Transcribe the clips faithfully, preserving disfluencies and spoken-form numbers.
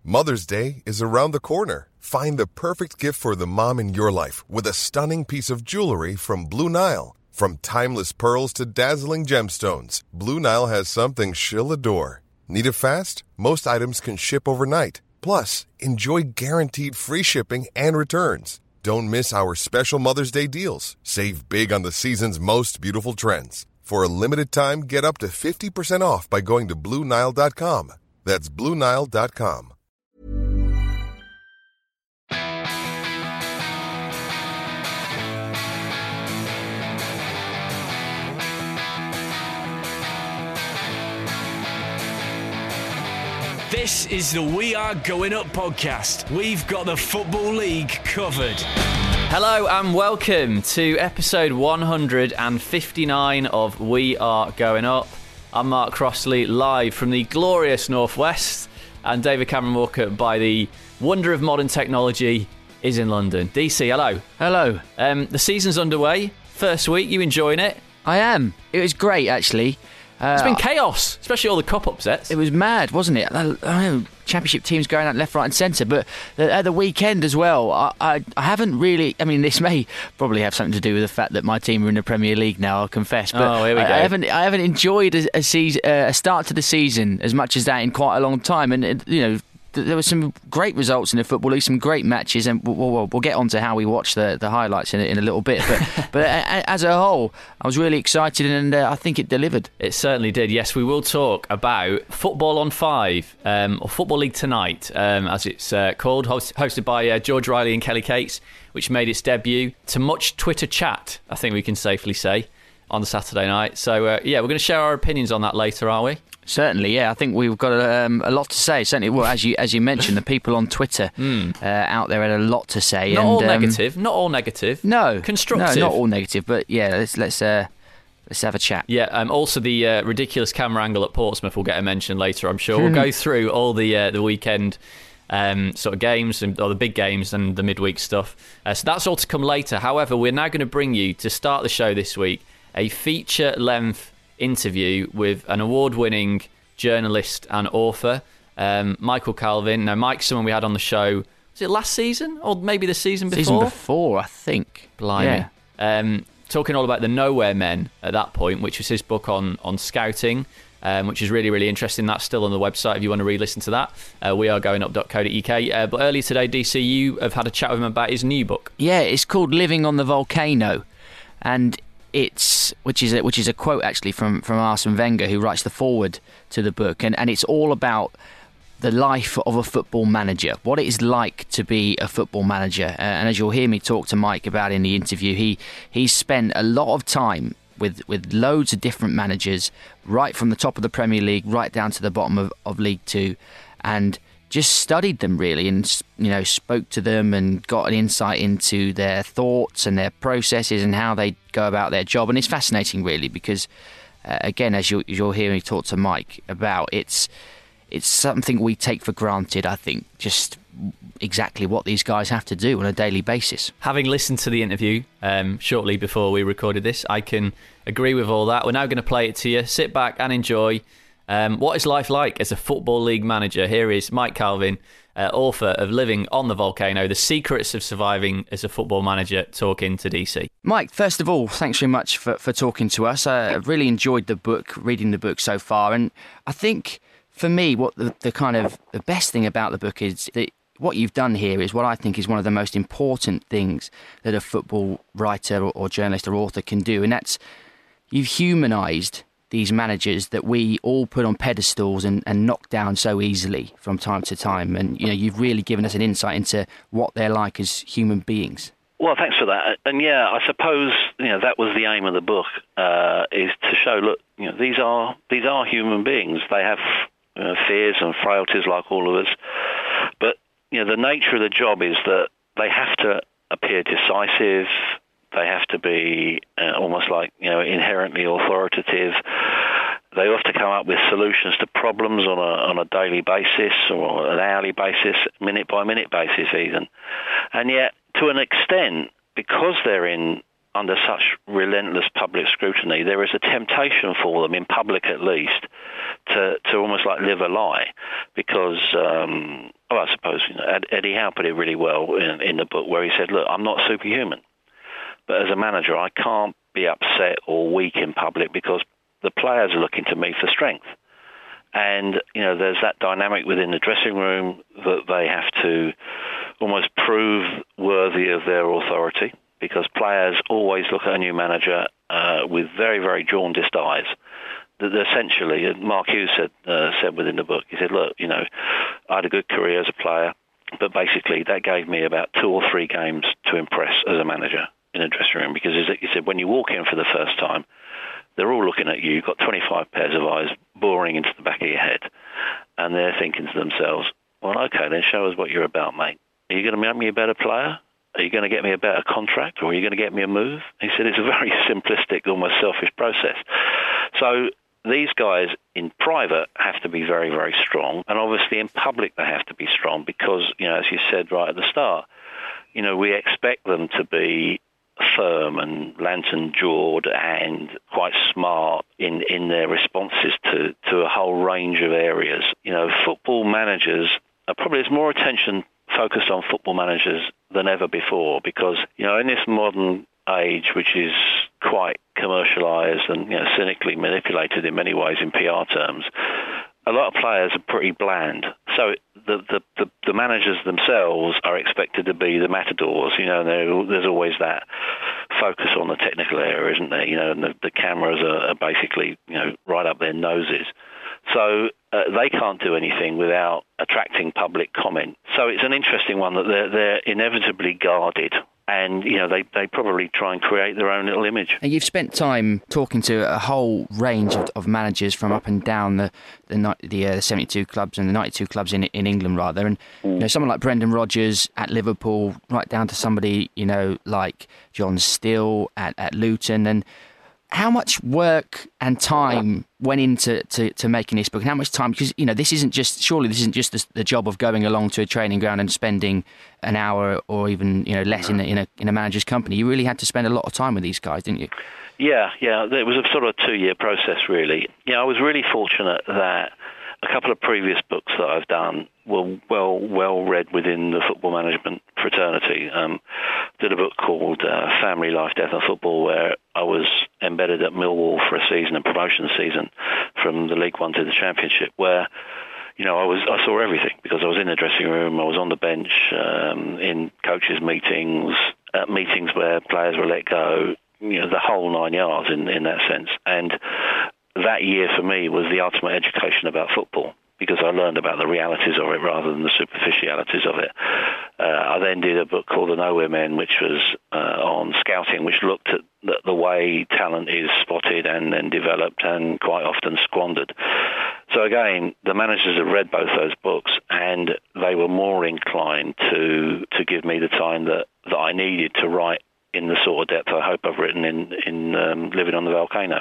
Mother's Day is around the corner. Find the perfect gift for the mom in your life with a stunning piece of jewelry from Blue Nile. From timeless pearls to dazzling gemstones, Blue Nile has something she'll adore. Need it fast? Most items can ship overnight. Plus, enjoy guaranteed free shipping and returns. Don't miss our special Mother's Day deals. Save big on the season's most beautiful trends. For a limited time, get up to fifty percent off by going to Blue Nile dot com. That's Blue Nile dot com. This is the We Are Going Up podcast. We've got the Football League covered. Hello and welcome to episode one hundred fifty-nine of We Are Going Up. I'm Mark Crossley, live from the glorious Northwest, and David Cameron Walker, by the wonder of modern technology, is in London. D C, hello. Hello. Um, the season's underway. First week, you enjoying it? I am. It was great, actually. Uh, it's been chaos, especially all the cup upsets. It was mad, wasn't it? I, I know championship teams going out left, right and centre, but the, at the weekend as well, I, I, I haven't really... I mean, this may probably have something to do with the fact that my team are in the Premier League now, I'll confess, but oh, here we I, go. I haven't I haven't enjoyed a, a, season, uh, a start to the season as much as that in quite a long time, and, it, you know... There were some great results in the Football League, some great matches, and we'll, we'll, we'll get on to how we watch the, the highlights in, in a little bit. But, but as a whole, I was really excited, and uh, I think it delivered. It certainly did. Yes, we will talk about Football on Five, um, or Football League Tonight, um, as it's uh, called, host, hosted by uh, George Riley and Kelly Cates, which made its debut to much Twitter chat, I think we can safely say, on the Saturday night. So, uh, yeah, we're going to share our opinions on that later, are we? Certainly, yeah. I think we've got um, a lot to say. Certainly, well, as you as you mentioned, the people on Twitter mm. uh, out there had a lot to say. Not and, all um, negative. Not all negative. No, constructive. No, not all negative. But yeah, let's let's uh, let's have a chat. Yeah. Um, also, the uh, ridiculous camera angle at Portsmouth will get a mention later, I'm sure. We'll go through all the uh, the weekend um, sort of games, and, or the big games, and the midweek stuff. Uh, so that's all to come later. However, we're now going to bring you, to start the show this week, a feature-length interview with an award-winning journalist and author, um, Michael Calvin. Now, Mike's someone we had on the show, was it last season? Or maybe the season before? Season before, I think. Blimey. Yeah. Um, talking all about the Nowhere Men at that point, which was his book on, on scouting, um, which is really, really interesting. That's still on the website if you want to re-listen to that. Uh, we are going up dot co dot uk. Uh, but earlier today, D C, you have had a chat with him about his new book. Yeah, it's called Living on the Volcano. And it's which is a, which is a quote actually from, from Arsene Wenger, who writes the foreword to the book, and, and it's all about the life of a football manager, what it is like to be a football manager. Uh, and as you'll hear me talk to Mike about in the interview, he he's spent a lot of time with with loads of different managers, right from the top of the Premier League right down to the bottom of, of League Two, and just studied them really, and you know spoke to them and got an insight into their thoughts and their processes and how they go about their job. And it's fascinating really, because uh, again, as you'll, you'll hear me talk to Mike about, it's it's something we take for granted, I think, just exactly what these guys have to do on a daily basis. Having listened to the interview um, shortly before we recorded this, I can agree with all that. We're now going to play it to you. Sit back and enjoy. Um, what is life like as a Football League manager? Here is Mike Calvin, uh, author of Living on the Volcano, The Secrets of Surviving as a Football Manager, talking to D C. Mike, first of all, thanks very much for, for talking to us. Uh, I've really enjoyed the book, reading the book so far. And I think for me, what the, the kind of the best thing about the book is that what you've done here is what I think is one of the most important things that a football writer or, or journalist or author can do. And that's, you've humanised these managers that we all put on pedestals and, and knock down so easily from time to time. And, you know, you've really given us an insight into what they're like as human beings. Well, thanks for that. And yeah, I suppose, you know, that was the aim of the book, uh, is to show, look, you know, these are these are human beings. They have uh, fears and frailties like all of us. But, you know, the nature of the job is that they have to appear decisive. They have to be uh, almost like, you know, inherently authoritative. They have to come up with solutions to problems on a on a daily basis or an hourly basis, minute by minute basis even. And yet, to an extent, because they're in under such relentless public scrutiny, there is a temptation for them, in public at least, to, to almost like live a lie. Because, um, I well, I suppose you know, Ed, Eddie Howe put it really well in, in the book, where he said, look, I'm not superhuman, but as a manager, I can't be upset or weak in public because the players are looking to me for strength. And, you know, there's that dynamic within the dressing room that they have to almost prove worthy of their authority, because players always look at a new manager uh, with very, very jaundiced eyes. That essentially, Mark Hughes said, uh, said within the book, he said, look, you know, I had a good career as a player, but basically that gave me about two or three games to impress as a manager in a dressing room, because he said, when you walk in for the first time, they're all looking at you. You've got twenty-five pairs of eyes boring into the back of your head. And they're thinking to themselves, well, okay, then show us what you're about, mate. Are you going to make me a better player? Are you going to get me a better contract? Or are you going to get me a move? He said it's a very simplistic, almost selfish process. So these guys in private have to be very, very strong. And obviously in public they have to be strong because, you know, as you said right at the start, you know, we expect them to be firm and lantern-jawed and quite smart in, in their responses to, to a whole range of areas. You know, football managers, are probably there's more attention focused on football managers than ever before because, you know, in this modern age, which is quite commercialised and, you know, cynically manipulated in many ways in P R terms, a lot of players are pretty bland. So the, the, the, the managers themselves are expected to be the matadors, you know, and there's always that focus on the technical area, isn't there? You know, and the, the cameras are, are basically, you know, right up their noses. So uh, they can't do anything without attracting public comment. So it's an interesting one that they're, they're inevitably guarded. And, you know, they, they probably try and create their own little image. And you've spent time talking to a whole range of, of managers from up and down the the, the uh, seventy-two clubs and the ninety-two clubs in in England, rather. And, mm. you know, someone like Brendan Rodgers at Liverpool, right down to somebody, you know, like John Still at, at Luton. And how much work and time went into to, to making this book, and how much time, because, you know, this isn't just, surely this isn't just the, the job of going along to a training ground and spending an hour or even, you know, less in a, in a in a manager's company. You really had to spend a lot of time with these guys, didn't you? Yeah, yeah. It was a sort of two-year process, really. Yeah, I was really fortunate that a couple of previous books that I've done were well well read within the football management fraternity. Um, did a book called uh, Family, Life, Death and Football, where I was embedded at Millwall for a season, a promotion season from the League One to the Championship, where, you know, I was I saw everything because I was in the dressing room, I was on the bench, um, in coaches' meetings, at meetings where players were let go, you know, the whole nine yards in, in that sense. And that year for me was the ultimate education about football because I learned about the realities of it rather than the superficialities of it. Uh, I then did a book called The Nowhere Men, which was uh, on scouting, which looked at the, the way talent is spotted and then developed and quite often squandered. So again, the managers have read both those books and they were more inclined to to give me the time that, that I needed to write in the sort of depth I hope I've written in, in um, Living on the Volcano.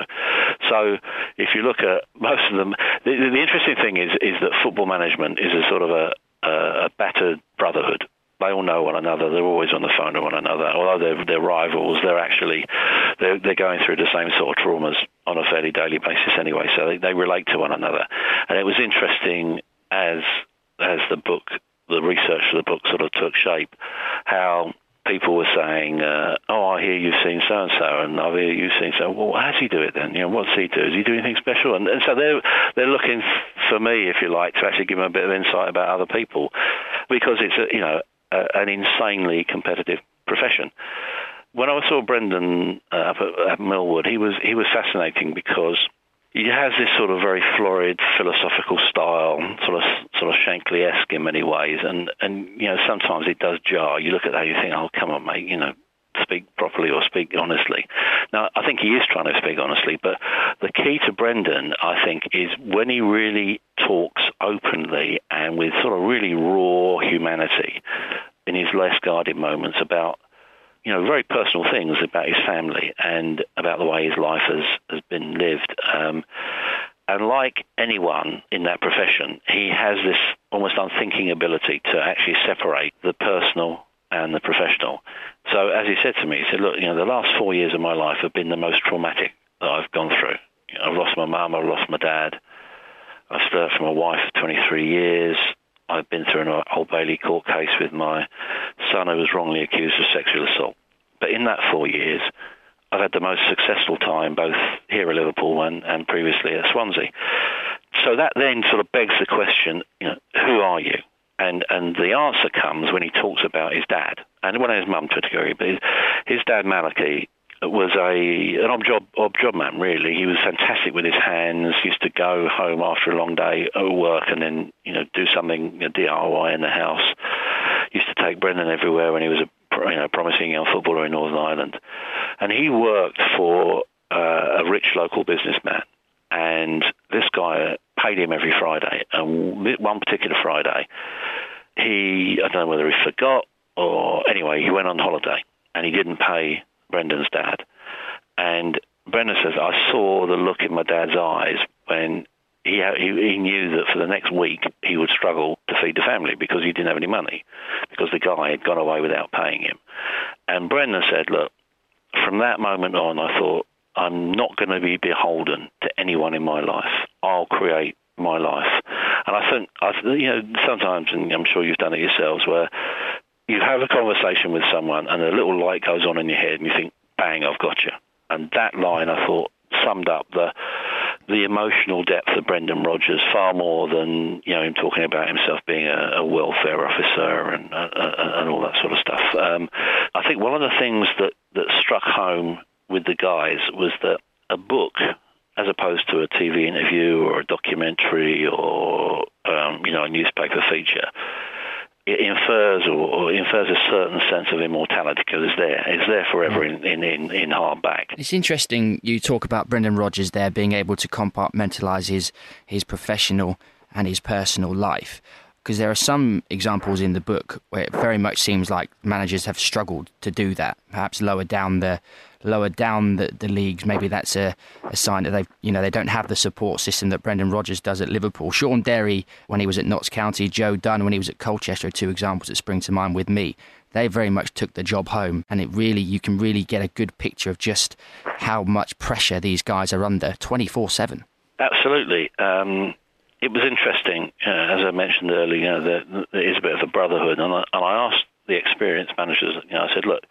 So if you look at most of them, the, the interesting thing is is that football management is a sort of a, a, a battered brotherhood. They all know one another. They're always on the phone to one another. Although they're, they're rivals, they're actually they're, they're going through the same sort of traumas on a fairly daily basis anyway. So they, they relate to one another. And it was interesting as as the book, the research for the book sort of took shape, how people were saying, uh, oh, I hear you've seen so-and-so, and I hear you've seen so. Well, how does he do it then? You know, what's he do? Does he do anything special? And, and so they're they're looking for me, if you like, to actually give them a bit of insight about other people, because it's a, you know a, an insanely competitive profession. When I saw Brendan uh, up at, at Millwood, he was he was fascinating because he has this sort of very florid philosophical style, sort of sort of Shankly-esque in many ways, and, and you know sometimes it does jar. You look at that, you think, oh, come on, mate, you know, speak properly or speak honestly. Now, I think he is trying to speak honestly, but the key to Brendan, I think, is when he really talks openly and with sort of really raw humanity in his less guarded moments about, you know, very personal things about his family and about the way his life has, has been lived. Um, and like anyone in that profession, he has this almost unthinking ability to actually separate the personal and the professional. So as he said to me, he said, look, you know, the last four years of my life have been the most traumatic that I've gone through. You know, I've lost my mum, I've lost my dad, I've split from my wife for twenty-three years, I've been through an Old Bailey court case with my son who was wrongly accused of sexual assault. But in that four years, I've had the most successful time both here at Liverpool and, and previously at Swansea. So that then sort of begs the question, you know, who are you? And and the answer comes when he talks about his dad, and when his mum to a degree, but his, his dad, Malachy, was a an odd job, odd job man, really. He was fantastic with his hands, used to go home after a long day at work and then, you know, do something, you know, D I Y in the house. Used to take Brendan everywhere when he was a you know, promising young footballer in Northern Ireland. And he worked for uh, a rich local businessman. And this guy paid him every Friday. And one particular Friday, he, I don't know whether he forgot or anyway, he went on holiday and he didn't pay Brendan's dad. And Brendan says, I saw the look in my dad's eyes when he, he he knew that for the next week he would struggle to feed the family because he didn't have any money, because the guy had gone away without paying him. And Brendan said, look, from that moment on, I thought, I'm not going to be beholden to anyone in my life. I'll create my life. And I think, I, you know, sometimes, and I'm sure you've done it yourselves, where you have a conversation with someone and a little light goes on in your head and you think, bang, I've got you. And that line, I thought, summed up the the emotional depth of Brendan Rodgers far more than, you know, him talking about himself being a, a welfare officer and uh, and all that sort of stuff. Um, I think one of the things that, that struck home with the guys was that a book, as opposed to a T V interview or a documentary or, um, you know, a newspaper feature, it infers or, or infers a certain sense of immortality because it's there. It's there forever in, in, in, in hardback. It's interesting you talk about Brendan Rodgers there being able to compartmentalise his, his professional and his personal life, because there are some examples in the book where it very much seems like managers have struggled to do that, perhaps lower down the lower down the, the leagues. Maybe that's a, a sign that they you know they don't have the support system that Brendan Rodgers does at Liverpool. Sean Derry when he was at Notts County, Joe Dunn when he was at Colchester are two examples that spring to mind with me. They very much took the job home, and it really you can really get a good picture of just how much pressure these guys are under twenty-four seven. Absolutely. Um, it was interesting, uh, as I mentioned earlier, you know, there, there is a bit of a brotherhood, and I, and I asked the experienced managers, you know, I said, look,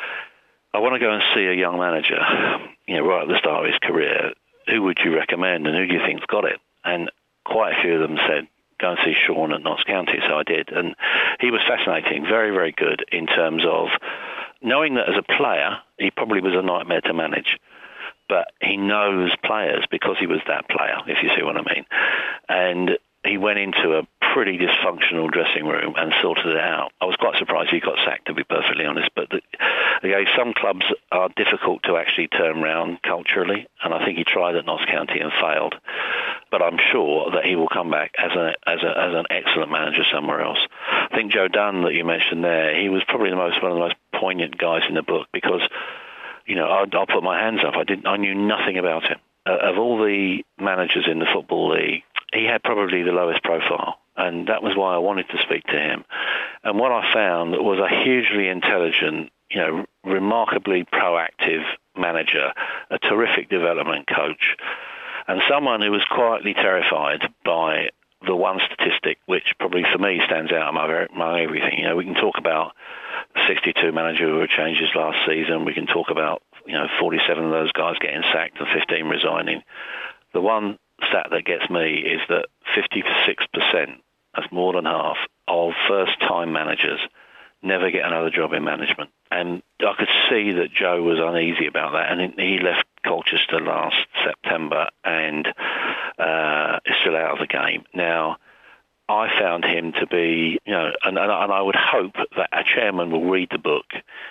I want to go and see a young manager, you know, right at the start of his career. Who would you recommend and who do you think's got it? And quite a few of them said, go and see Sean at Notts County, so I did. And he was fascinating, very, very good in terms of knowing that as a player, he probably was a nightmare to manage. But he knows players because he was that player, if you see what I mean. And he went into a pretty dysfunctional dressing room and sorted it out. I was quite surprised he got sacked, to be perfectly honest. But the, okay, some clubs are difficult to actually turn around culturally, and I think he tried at Notts County and failed. But I'm sure that he will come back as a as a as an excellent manager somewhere else. I think Joe Dunn that you mentioned there, he was probably the most one of the most poignant guys in the book because, you know, I'll, I'll put my hands up. I didn't. I knew nothing about him. Uh, of all the managers in the Football League, he had probably the lowest profile, and that was why I wanted to speak to him. And what I found was a hugely intelligent, you know, remarkably proactive manager, a terrific development coach, and someone who was quietly terrified by the one statistic which probably for me stands out among, among everything. You know, we can talk about sixty-two managerial changes last season. We can talk about, you know, forty-seven of those guys getting sacked and fifteen resigning. The one stat that gets me is that fifty-six percent, that's more than half, of first-time managers never get another job in management. And I could see that Joe was uneasy about that, and he left Colchester last September and uh, is still out of the game. Now, I found him to be, you know, and, and I would hope that a chairman will read the book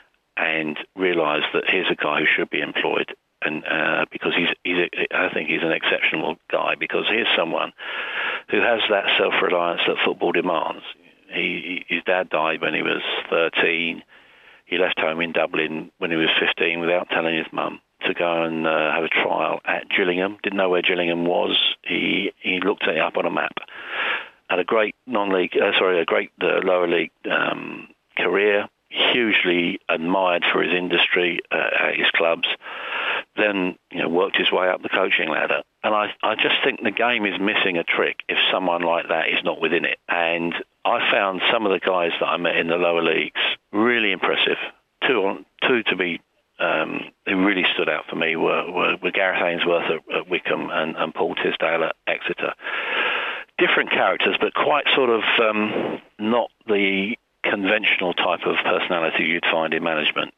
and realise that here's a guy who should be employed, and uh, because he's, he's a, I think he's an exceptional guy, because here's someone who has that self-reliance that football demands. He, his dad died when he was thirteen. He left home in Dublin when he was fifteen without telling his mum to go and uh, have a trial at Gillingham. Didn't know where Gillingham was. He he looked it up on a map. Had a great non-league, uh, sorry, a great uh, lower league um, career. Hugely admired for his industry uh, at his clubs. Then, you know, worked his way up the coaching ladder And I, I just think the game is missing a trick if someone like that is not within it. And I found some of the guys that I met in the lower leagues really impressive. Two, on, two to be um, who really stood out for me were, were, were Gareth Ainsworth at, at Wycombe and, and Paul Tisdale at Exeter. Different characters, but quite sort of um, not the conventional type of personality you'd find in management.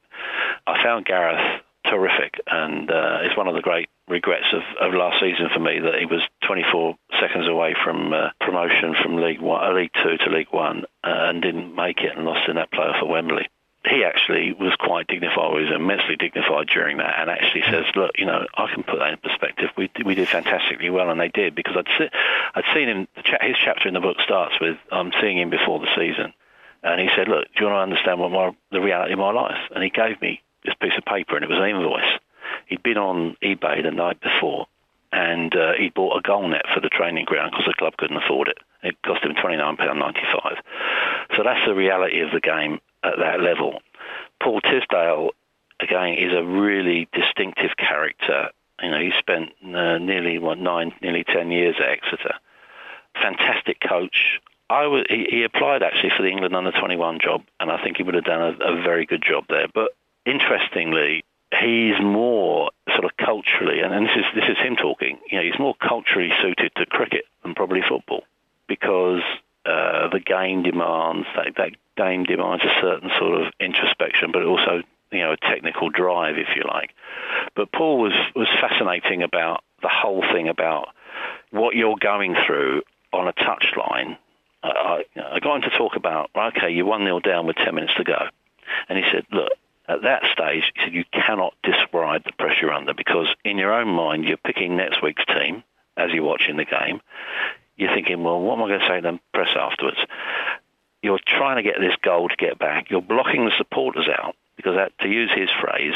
I found Gareth terrific, and uh, it's one of the great regrets of, of last season for me that he was twenty-four seconds away from uh, promotion from League One, uh, League Two to League One, uh, and didn't make it and lost in that playoff at Wembley. He actually was quite dignified, he was immensely dignified during that, and actually says, look, you know, I can put that in perspective. We we did fantastically well, and they did, because I'd, se- I'd seen him, his chapter in the book starts with, I'm seeing him before the season, and he said, look, do you want to understand what my, the reality of my life? And he gave me this piece of paper, and it was an invoice. He'd been on eBay the night before, and uh, he bought a goal net for the training ground because the club couldn't afford it. It cost him twenty-nine pounds ninety-five. So that's the reality of the game at that level. Paul Tisdale, again, is a really distinctive character. You know, he spent uh, nearly what nine, nearly ten years at Exeter. Fantastic coach. I w- he, he applied actually for the England under twenty-one job, and I think he would have done a, a very good job there. But interestingly, he's more sort of culturally, and, and this is this is him talking. You know, he's more culturally suited to cricket than probably football, because uh, the game demands that, that game demands a certain sort of introspection, but also, you know, a technical drive, if you like. But Paul was was fascinating about the whole thing about what you're going through on a touchline. Uh, I, I got him to talk about, okay, you're one nil down with ten minutes to go, and he said, look. At that stage, he said, you cannot describe the pressure you're under, because in your own mind, you're picking next week's team as you're watching the game. You're thinking, well, what am I going to say to the press afterwards? You're trying to get this goal to get back. You're blocking the supporters out, because that, to use his phrase,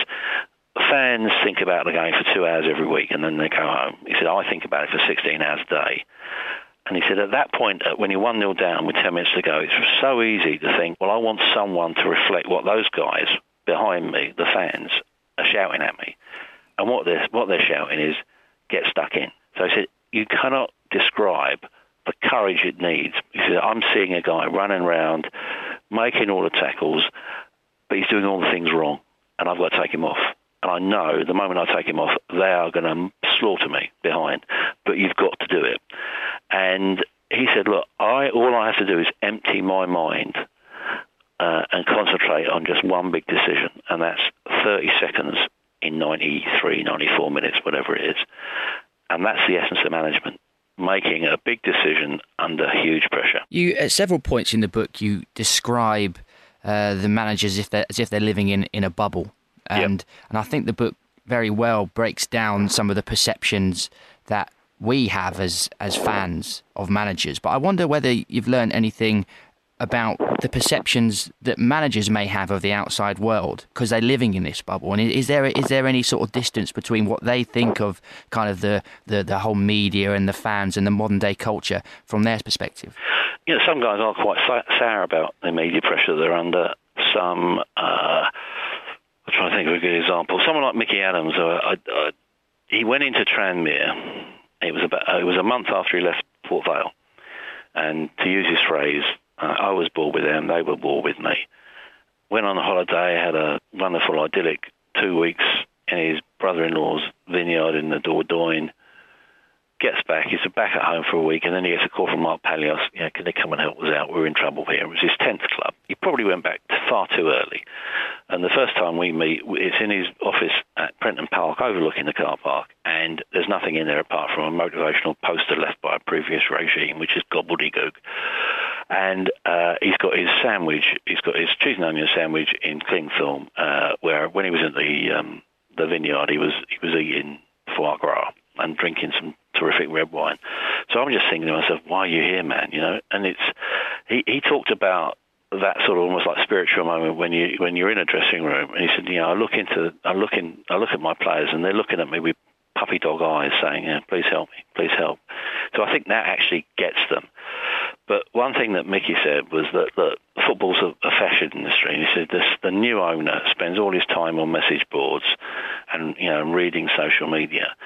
fans think about the game for two hours every week and then they go home. He said, I think about it for sixteen hours a day. And he said, at that point, when you're one nil down with ten minutes to go, it's so easy to think, well, I want someone to reflect what those guys behind me, the fans, are shouting at me. And what they're, what they're shouting is, get stuck in. So he said, you cannot describe the courage it needs. He said, I'm seeing a guy running around, making all the tackles, but he's doing all the things wrong, and I've got to take him off. And I know the moment I take him off, they are going to slaughter me behind, but you've got to do it. And he said, look, I all I have to do is empty my mind Uh, and concentrate on just one big decision, and that's thirty seconds in ninety-three, ninety-four minutes, whatever it is. And that's the essence of management, making a big decision under huge pressure. You, at several points in the book, you describe uh, the managers as if they're, as if they're living in, in a bubble. And, yep. and I think the book very well breaks down some of the perceptions that we have as, as fans of managers. But I wonder whether you've learned anything about the perceptions that managers may have of the outside world, because they're living in this bubble. And is there is there any sort of distance between what they think of kind of the, the, the whole media and the fans and the modern day culture from their perspective? You know, some guys are quite sour about the media pressure they're under. Some, uh, I'm trying to think of a good example. Someone like Mickey Adams, uh, I, I, he went into Tranmere. It was about uh, it was a month after he left Port Vale, and to use his phrase, Uh, I was bored with them, they were bored with me. Went on a holiday, had a wonderful, idyllic two weeks in his brother-in-law's vineyard in the Dordogne. Gets back, he's back at home for a week, and then he gets a call from Mark Palios, you know, can they come and help us out? We're in trouble here. It was his tenth club. He probably went back far too early. And the first time we meet, it's in his office at Prenton Park, overlooking the car park, and there's nothing in there apart from a motivational poster left by a previous regime, which is gobbledygook. And uh, he's got his sandwich, he's got his cheese and onion sandwich in cling film, uh, where when he was at the um, the vineyard, he was he was eating foie gras and drinking some terrific red wine. So I'm just thinking to myself, why are you here, man? You know, and it's he, he talked about that sort of almost like spiritual moment when you when you're in a dressing room, and he said, you know, I look into I look in I look at my players, and they're looking at me with puppy dog eyes, saying, yeah, please help me, please help. So I think that actually gets them. But one thing that Mickey said was that, look, football's a, a fashion industry. And he said this, the new owner spends all his time on message boards and, you know, reading social media.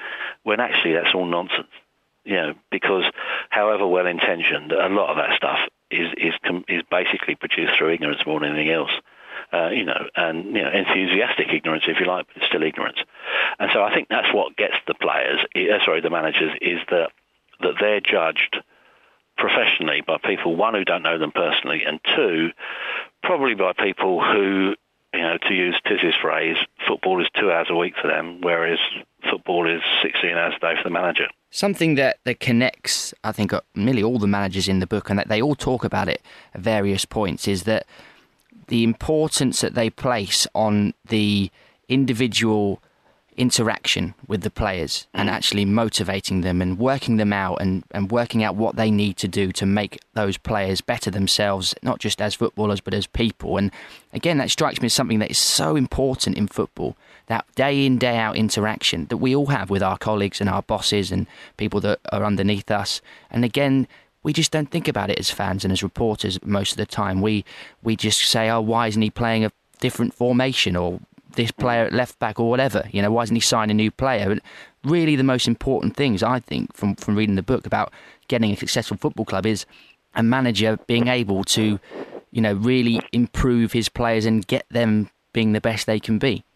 when actually that's all nonsense. You know, because however well intentioned, a lot of that stuff is is is basically produced through ignorance more than anything else. Uh, you know, and you know, enthusiastic ignorance, if you like, but it's still ignorance. And so I think that's what gets the players, uh, sorry, the managers, is that that they're judged professionally by people, one, who don't know them personally, and two, probably by people who, you know, to use Tiz's phrase, football is two hours a week for them, whereas football is sixteen hours a day for the manager. Something that, that connects, I think, nearly all the managers in the book, and that they all talk about it at various points, is that the importance that they place on the individual interaction with the players and actually motivating them and working them out and, and working out what they need to do to make those players better themselves, not just as footballers but as people. And again, that strikes me as something that is so important in football, that day in, day out interaction that we all have with our colleagues and our bosses and people that are underneath us. And again, we just don't think about it as fans and as reporters most of the time. We we just say, oh, why isn't he playing a different formation, or this player at left back, or whatever? You know, why isn't he signing a new player? But really, the most important things, I think, from, from reading the book about getting a successful football club is a manager being able to, you know, really improve his players and get them being the best they can be.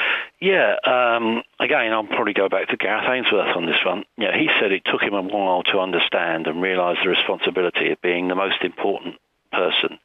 Yeah, um, again, I'll probably go back to Gareth Ainsworth on this one. Yeah, he said it took him a while to understand and realise the responsibility of being the most important person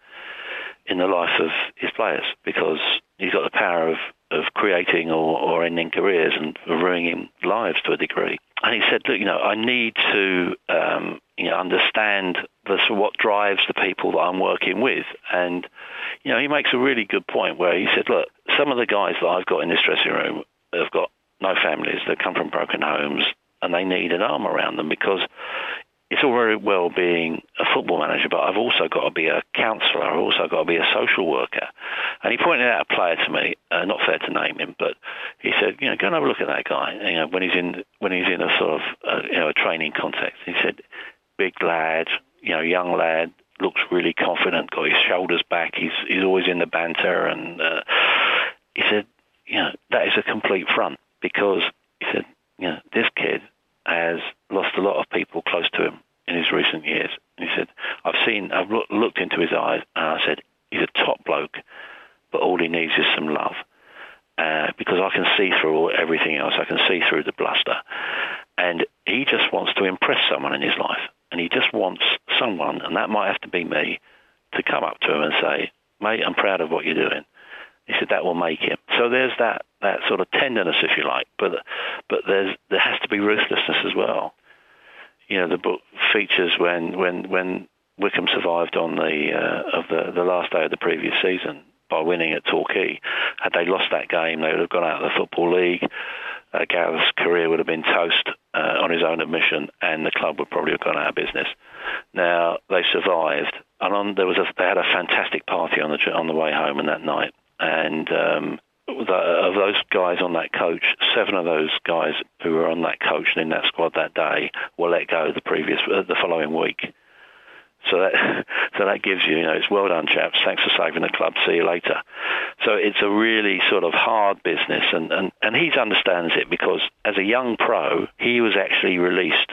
in the life of his players, because he's got the power of, of creating or, or ending careers and ruining lives to a degree. And he said, look, you know, I need to um, you know, understand the, so what drives the people that I'm working with. And, you know, he makes a really good point where he said, look, some of the guys that I've got in this dressing room have got no families, they come from broken homes, and they need an arm around them, because it's all very well being a football manager, but I've also got to be a counsellor, I've also got to be a social worker. And he pointed out a player to me, uh, not fair to name him, but he said, you know, go and have a look at that guy. You know, when he's in when he's in a sort of uh, you know a training context, he said, big lad, you know, young lad, looks really confident, got his shoulders back, he's he's always in the banter, and uh, he said, you know, that is a complete front, because he said, you know, this kid has lost a lot of people close to him in his recent years. And he said, I've seen, I've look, looked into his eyes, and I said, he's a top bloke, but all he needs is some love. Uh, because I can see through all, everything else. I can see through the bluster. And he just wants to impress someone in his life. And he just wants someone, and that might have to be me, to come up to him and say, mate, I'm proud of what you're doing. He said that will make him. So there's that, that sort of tenderness, if you like, but but there's there has to be ruthlessness as well. You know, the book features when when, when Wycombe survived on the uh, of the, the last day of the previous season by winning at Torquay. Had they lost that game, they would have gone out of the Football League. Uh, Gareth's career would have been toast uh, on his own admission, and the club would probably have gone out of business. Now they survived, and on, there was a, they had a fantastic party on the on the way home and that night. And um, the, of those guys on that coach, seven of those guys who were on that coach and in that squad that day were let go the previous, uh, the following week. So that so that gives you, you know, it's well done, chaps. Thanks for saving the club. See you later. So it's a really sort of hard business, and, and, and he understands it, because as a young pro, he was actually released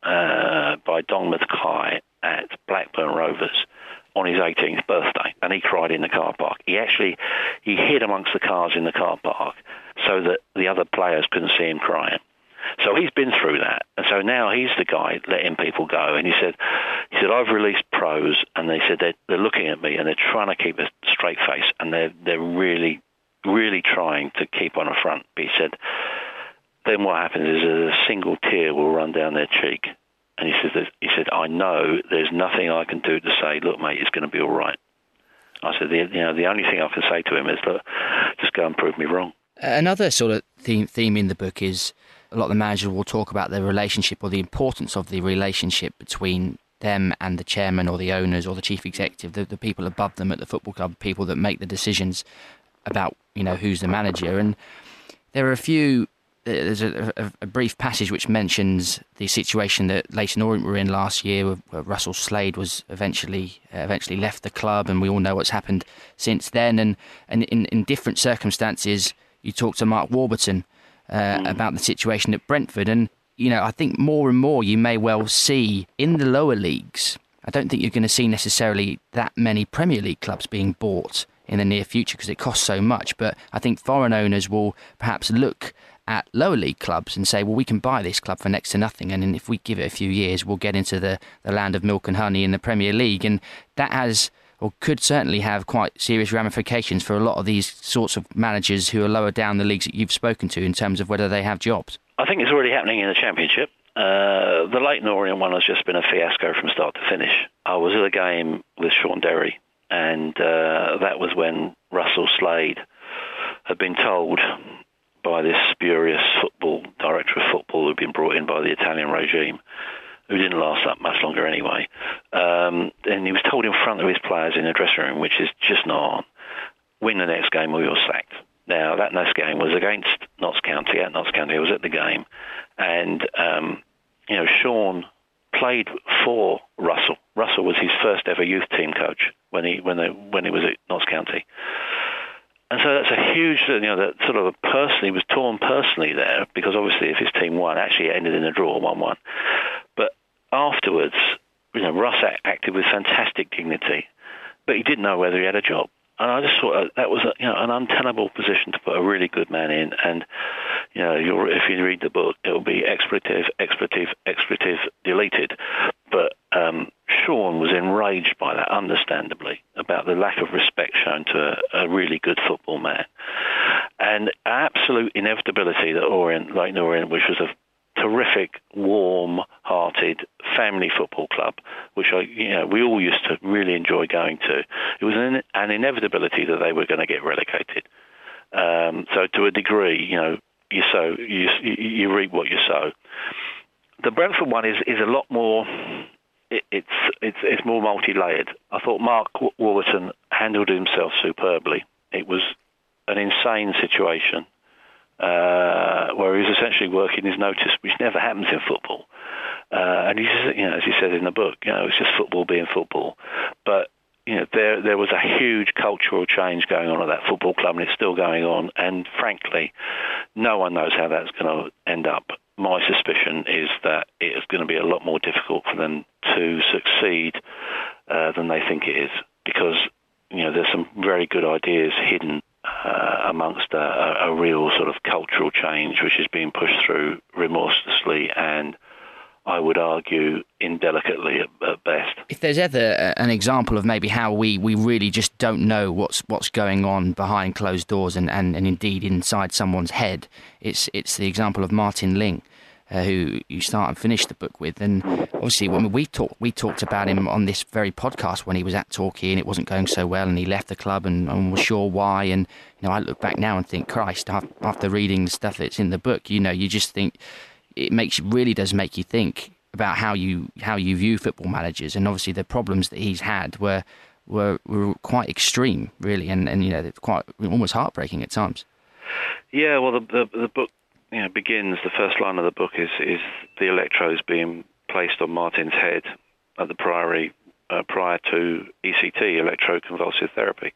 uh, by Don Mackay at Blackburn Rovers on his eighteenth birthday, and he cried in the car park. He actually he hid amongst the cars in the car park so that the other players couldn't see him crying. So he's been through that, and so now he's the guy letting people go. And he said, he said, I've released pros, and they said they're, they're looking at me and they're trying to keep a straight face, and they're they're really, really trying to keep on a front. But he said, then what happens is a single tear will run down their cheek. And he said, he said, I know there's nothing I can do to say, look, mate, it's going to be all right. I said, the, you know, the only thing I can say to him is, look, just go and prove me wrong. Another sort of theme, theme in the book is a lot of the managers will talk about the relationship, or the importance of the relationship between them and the chairman or the owners or the chief executive, the, the people above them at the football club, people that make the decisions about, you know, who's the manager. And there are a few... There's a, a, a brief passage which mentions the situation that Leyton Orient were in last year, where Russell Slade was eventually uh, eventually left the club, and we all know what's happened since then. And, and in, in different circumstances, you talk to Mark Warburton uh, mm. about the situation at Brentford, and you know, I think more and more you may well see in the lower leagues. I don't think you're going to see necessarily that many Premier League clubs being bought in the near future because it costs so much. But I think foreign owners will perhaps look at lower league clubs and say, well, we can buy this club for next to nothing. And if we give it a few years, we'll get into the, the land of milk and honey in the Premier League. And that has, or could certainly have, quite serious ramifications for a lot of these sorts of managers who are lower down the leagues that you've spoken to in terms of whether they have jobs. I think it's already happening in the Championship. Uh, the Leyton Orient one has just been a fiasco from start to finish. I was at a game with Sean Derry, and uh, that was when Russell Slade had been told by this spurious football director of football who'd been brought in by the Italian regime, who didn't last that much longer anyway. Um, and he was told in front of his players in the dressing room, which is just not on, win the next game or you're sacked. Now, that next game was against Notts County, at Notts County. I was at the game. And, um, you know, Sean played for Russell. Russell was his first ever youth team coach when he when they, when he was at Notts County. And so that's a huge, you know, that sort of a person, he was torn personally there, because obviously if his team won, actually it ended in a draw, one one. But afterwards, you know, Russ acted with fantastic dignity, but he didn't know whether he had a job. And I just thought that was, a, you know, an untenable position to put a really good man in. And, you know, you're, if you read the book, it will be expletive, expletive, expletive, deleted. But um, Sean was enraged by that, understandably, about the lack of respect shown to a, a really good football man. And absolute inevitability that Orient, Leyton Orient, which was a terrific, warm-hearted family football club, which I, you know, we all used to really enjoy going to. It was an, an inevitability that they were going to get relegated. Um, so, to a degree, you know, you sow, you you reap what you sow. The Brentford one is, is a lot more. It, it's it's it's more multi-layered. I thought Mark Warburton handled himself superbly. It was an insane situation. Uh, where he was essentially working his notice, which never happens in football. Uh, and he's, you know, as he said in the book, you know, it's just football being football. But you know, there there was a huge cultural change going on at that football club, and it's still going on. And frankly, no one knows how that's going to end up. My suspicion is that it is going to be a lot more difficult for them to succeed uh, than they think it is, because you know, there's some very good ideas hidden Uh, amongst a, a real sort of cultural change which is being pushed through remorselessly and, I would argue, indelicately at, at best. If there's ever an example of maybe how we, we really just don't know what's what's going on behind closed doors and, and, and indeed inside someone's head, it's it's the example of Martin Ling, uh, who you start and finish the book with. And obviously when we talked we talked about him on this very podcast when he was at Torquay and it wasn't going so well and he left the club and, and was sure why. And you know, I look back now and think, Christ, after reading the stuff that's in the book, you know, you just think it makes really does make you think about how you how you view football managers. And obviously the problems that he's had were were, were quite extreme, really, and, and you know, quite almost heartbreaking at times. Yeah, well, the the, the book, you know, begins, the first line of the book is, is the electrodes being placed on Martin's head at the Priory uh, prior to E C T, electroconvulsive therapy.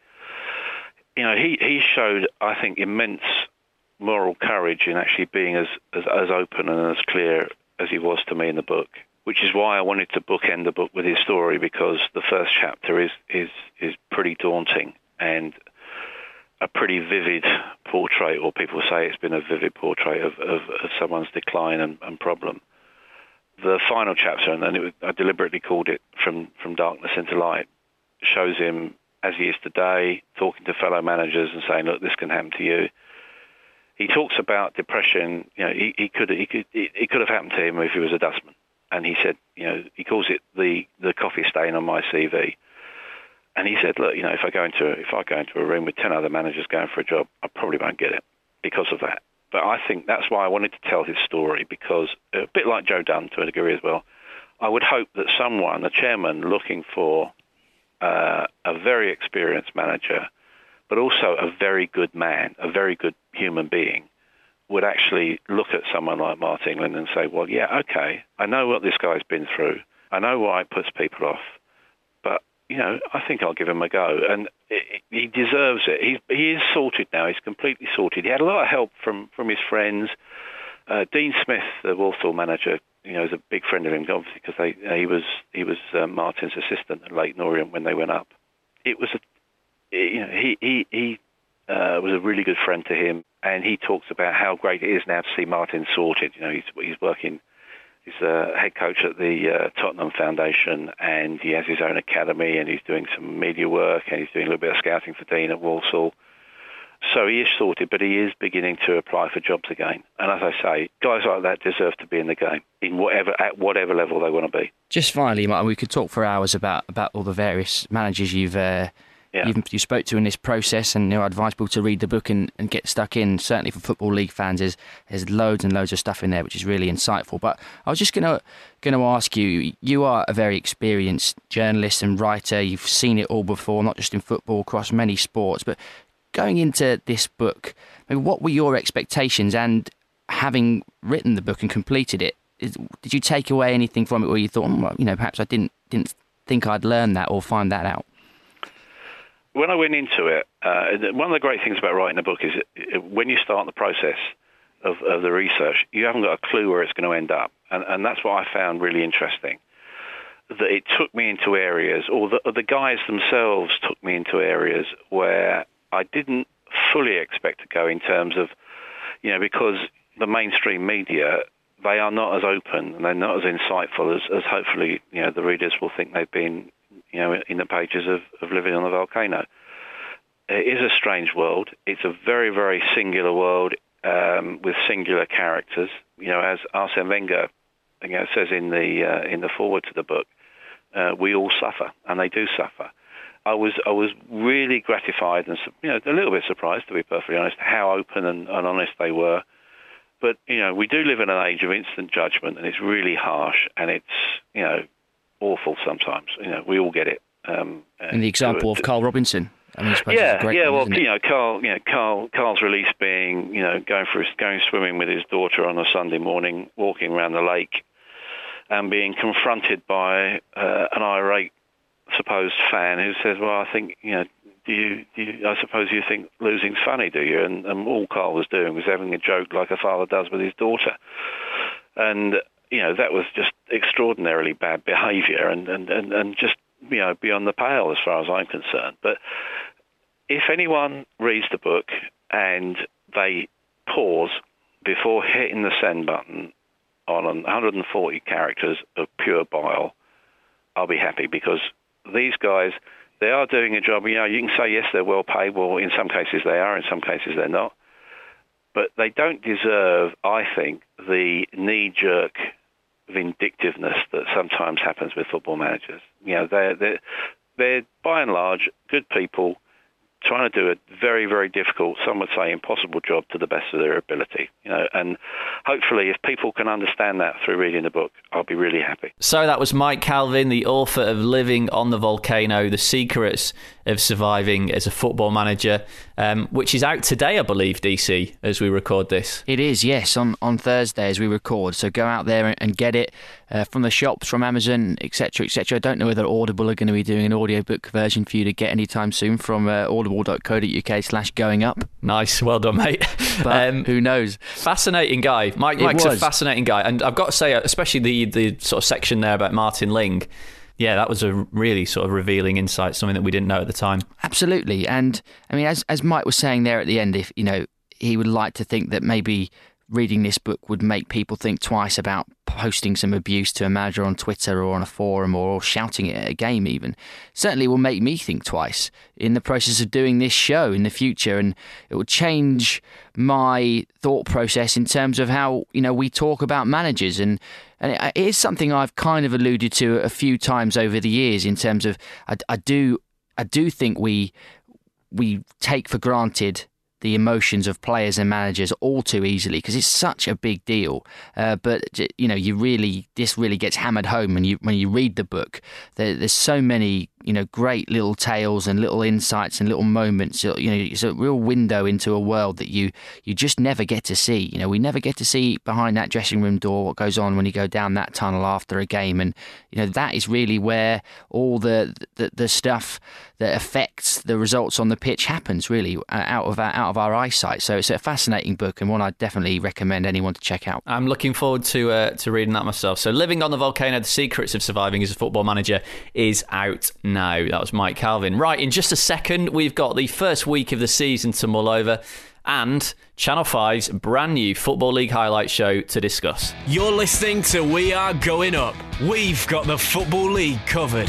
You know, he, he showed, I think, immense moral courage in actually being as, as, as open and as clear as he was to me in the book, which is why I wanted to bookend the book with his story, because the first chapter is, is, is pretty daunting and a pretty vivid portrait, or people say it's been a vivid portrait of, of, of someone's decline and, and problem. The final chapter, and then it, I deliberately called it From, From Darkness into Light, shows him as he is today, talking to fellow managers and saying, look, this can happen to you. He talks about depression. You know, he, he could he could it could have happened to him if he was a dustman. And he said, you know, he calls it the, the coffee stain on my C V. And he said, look, you know, if I go into if I go into a room with ten other managers going for a job, I probably won't get it because of that. But I think that's why I wanted to tell his story, because a bit like Joe Dunn to a degree as well, I would hope that someone, a chairman, looking for uh, a very experienced manager, but also a very good man, a very good human being, would actually look at someone like Mark England and say, well, yeah, okay, I know what this guy's been through. I know why it puts people off. But, you know, I think I'll give him a go. And it, he deserves it. He's, he is sorted now. He's completely sorted. He had a lot of help from, from his friends, Uh, Dean Smith, the Walsall manager, you know, is a big friend of him, obviously, because they, he was he was uh, Martin's assistant at Leyton Orient when they went up. It was a, you know, he he he uh, was a really good friend to him, and he talks about how great it is now to see Martin sorted. You know, he's he's working, he's a head coach at the uh, Tottenham Foundation, and he has his own academy, and he's doing some media work, and he's doing a little bit of scouting for Dean at Walsall. So he is sorted, but he is beginning to apply for jobs again. And as I say, guys like that deserve to be in the game, in whatever at whatever level they want to be. Just finally, Martin, we could talk for hours about, about all the various managers you've uh, yeah. you've you spoke to in this process, and you know, I advise people to read the book and, and get stuck in. Certainly for Football League fans, there's, there's loads and loads of stuff in there which is really insightful. But I was just going to going to ask you, you are a very experienced journalist and writer. You've seen it all before, not just in football, across many sports, but going into this book, I mean, what were your expectations? And having written the book and completed it, is, did you take away anything from it where you thought, oh, well, you know, perhaps I didn't didn't think I'd learn that or find that out? When I went into it, uh, one of the great things about writing a book is when you start the process of, of the research, you haven't got a clue where it's going to end up. And, and that's what I found really interesting. That it took me into areas, or the, the guys themselves took me into areas where I didn't fully expect to go in terms of, you know, because the mainstream media, they are not as open and they're not as insightful as, as hopefully, you know, the readers will think they've been, you know, in the pages of, of Living on the Volcano. It is a strange world. It's a very, very singular world um, with singular characters. You know, as Arsene Wenger, you know, says in the uh, in the foreword to the book, uh, we all suffer, and they do suffer. I was I was really gratified and, you know, a little bit surprised, to be perfectly honest, how open and, and honest they were. But, you know, we do live in an age of instant judgment, and it's really harsh, and it's, you know, awful sometimes. You know, we all get it. Um, in the example of Carl Robinson. I mean, I yeah, great yeah. one, Well, you know, Carl, you know, Carl, Carl's release being, you know, going for going swimming with his daughter on a Sunday morning, walking around the lake, and being confronted by uh, an irate supposed fan who says, well, I think, you know, do you, do you, I suppose you think losing's funny, do you? And, and all Carl was doing was having a joke like a father does with his daughter. And, you know, that was just extraordinarily bad behaviour and, and, and, and just, you know, beyond the pale as far as I'm concerned. But if anyone reads the book and they pause before hitting the send button on one hundred forty characters of pure bile, I'll be happy, because these guys, they are doing a job. You know, you can say, yes, they're well paid. Well, in some cases they are, in some cases they're not. But they don't deserve, I think, the knee-jerk vindictiveness that sometimes happens with football managers. You know, they're, they're, they're by and large good people trying to do a very, very difficult, some would say impossible job to the best of their ability. You know, and hopefully if people can understand that through reading the book, I'll be really happy. So that was Mike Calvin, the author of Living on the Volcano, The Secrets of Surviving as a Football Manager, um, which is out today, I believe, D C, as we record this. It is, yes, on, on Thursday as we record. So go out there and get it uh, from the shops, from Amazon, et cetera, et cetera. I don't know whether Audible are going to be doing an audiobook version for you to get anytime soon from uh, audible.co.uk slash going up. Nice, well done, mate. But um, who knows? Fascinating guy. Mike, Mike's was. a fascinating guy. And I've got to say, especially the, the sort of section there about Martin Ling, yeah, that was a really sort of revealing insight, something that we didn't know at the time. Absolutely. And I mean, as as Mike was saying there at the end, if you know, he would like to think that maybe reading this book would make people think twice about posting some abuse to a manager on Twitter or on a forum, or shouting it at a game even. Certainly will make me think twice in the process of doing this show in the future, and it will change my thought process in terms of how, you know, we talk about managers. And, and it is something I've kind of alluded to a few times over the years in terms of I, I do I do think we we take for granted the emotions of players and managers all too easily, because it's such a big deal. Uh, but you know, you really this really gets hammered home when you when you read the book. There, there's so many you know, great little tales and little insights and little moments. You know, it's a real window into a world that you you just never get to see. You know, we never get to see behind that dressing room door what goes on when you go down that tunnel after a game, and you know that is really where all the the, the stuff that affects the results on the pitch happens, really, uh, out of our, out of our eyesight. So it's a fascinating book and one I definitely recommend anyone to check out. I'm looking forward to uh, to reading that myself. So Living on the Volcano, The Secrets of Surviving as a Football Manager is out now. That was Mike Calvin. Right, in just a second, we've got the first week of the season to mull over and Channel five's brand new Football League highlight show to discuss. You're listening to We Are Going Up. We've got the Football League covered.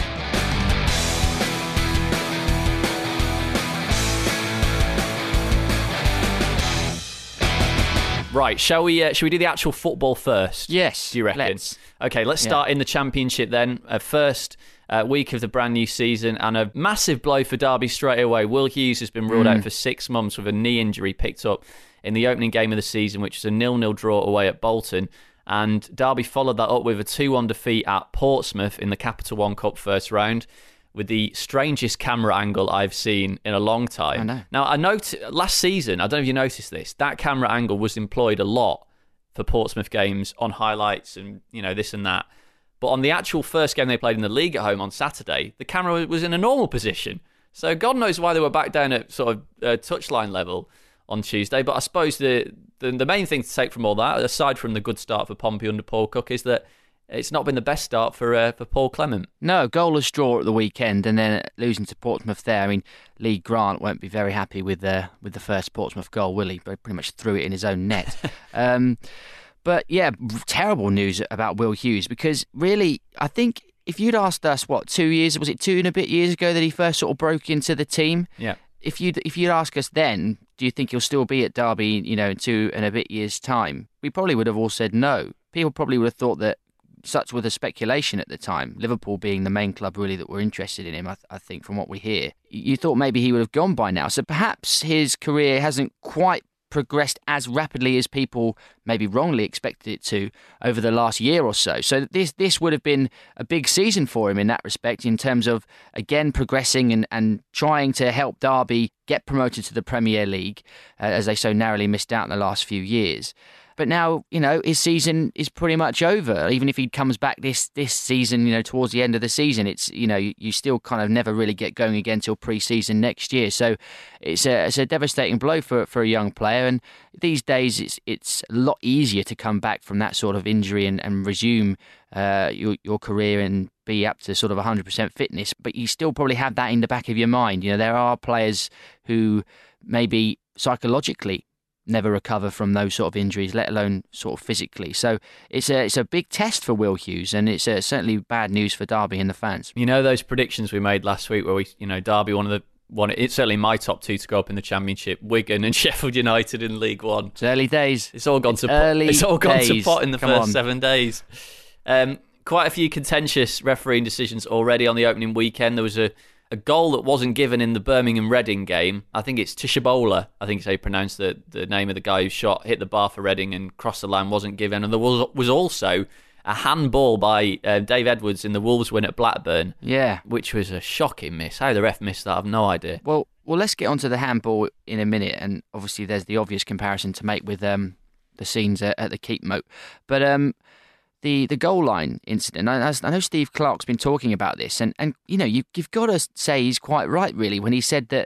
Right, shall we uh, shall we do the actual football first? Yes. Do you reckon? Let's. Okay, let's start yeah. in the Championship then. Uh, first uh, week of the brand new season, and a massive blow for Derby straight away. Will Hughes has been ruled mm. out for six months with a knee injury picked up in the opening game of the season, which was a nil-nil draw away at Bolton. And Derby followed that up with a two one defeat at Portsmouth in the Capital One Cup first round, with the strangest camera angle I've seen in a long time. I know. Now, I noticed last season, I don't know if you noticed this, that camera angle was employed a lot for Portsmouth games on highlights and, you know, this and that. But on the actual first game they played in the league at home on Saturday, the camera was in a normal position. So God knows why they were back down at sort of uh, touchline level on Tuesday. But I suppose the, the the main thing to take from all that, aside from the good start for Pompey under Paul Cook, is that it's not been the best start for uh, for Paul Clement. No, goalless draw at the weekend and then losing to Portsmouth there. I mean, Lee Grant won't be very happy with the, with the first Portsmouth goal, will he? But pretty much threw it in his own net. um, but yeah, terrible news about Will Hughes, because really, I think if you'd asked us, what, two years, was it two and a bit years ago that he first sort of broke into the team? Yeah. If you'd, if you'd ask us then, do you think he'll still be at Derby, you know, in two and a bit years' time? We probably would have all said no. People probably would have thought that, such were the speculation at the time, Liverpool being the main club really that were interested in him, I, th- I think, from what we hear. You thought maybe he would have gone by now. So perhaps his career hasn't quite progressed as rapidly as people maybe wrongly expected it to over the last year or so. So this this would have been a big season for him in that respect, in terms of, again, progressing and, and trying to help Derby get promoted to the Premier League, uh, as they so narrowly missed out in the last few years. But now, you know, his season is pretty much over. Even if he comes back this this season, you know, towards the end of the season, it's, you know, you, you still kind of never really get going again till pre-season next year. So it's a it's a devastating blow for for a young player. And these days, it's it's a lot easier to come back from that sort of injury and, and resume uh, your your career and be up to sort of one hundred percent fitness. But you still probably have that in the back of your mind. You know, there are players who maybe psychologically never recover from those sort of injuries, let alone sort of physically. So it's a it's a big test for Will Hughes, and it's uh, certainly bad news for Derby and the fans. You know those predictions we made last week where we, you know, Derby, one of the one, it's certainly my top two to go up in the Championship, Wigan and Sheffield United in League One. It's early days. It's all gone it's to early pot. It's all gone days. to pot in the Come first on. seven days. Um, quite a few contentious refereeing decisions already on the opening weekend. There was a A goal that wasn't given in the Birmingham Reading game. I think it's Tishabola, I think they pronounced the, the name of the guy who shot, hit the bar for Reading and crossed the line, wasn't given. And there was was also a handball by uh, Dave Edwards in the Wolves win at Blackburn. Yeah. Which was a shocking miss. How the ref missed that, I've no idea. Well, well, let's get onto the handball in a minute. And obviously there's the obvious comparison to make with um, the scenes at, at the Keep Moat. But um, the the goal line incident, I, I know Steve Clarke's been talking about this, and, and you know, you, you've got to say he's quite right, really, when he said that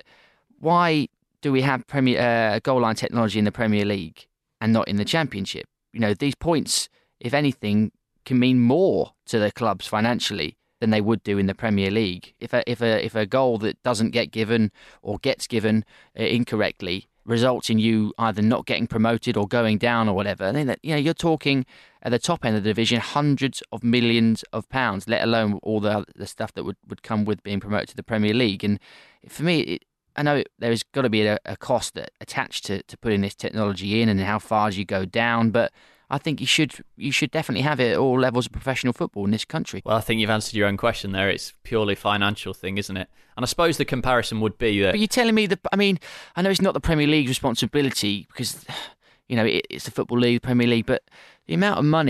why do we have Premier uh, goal line technology in the Premier League and not in the Championship? You know, these points, if anything, can mean more to the clubs financially than they would do in the Premier League. If a if a if a goal that doesn't get given or gets given uh, incorrectly results in you either not getting promoted or going down or whatever, then that, you know, you're talking at the top end of the division hundreds of millions of pounds, let alone all the the stuff that would, would come with being promoted to the Premier League. And for me, it, I know there's got to be a, a cost that, attached to, to putting this technology in and how far you go down, but I think you should you should definitely have it at all levels of professional football in this country. Well, I think you've answered your own question there. It's purely financial thing, isn't it? And I suppose the comparison would be that... But you're telling me that, I mean, I know it's not the Premier League's responsibility because, you know, it, it's the Football League, the Premier League, but the amount of money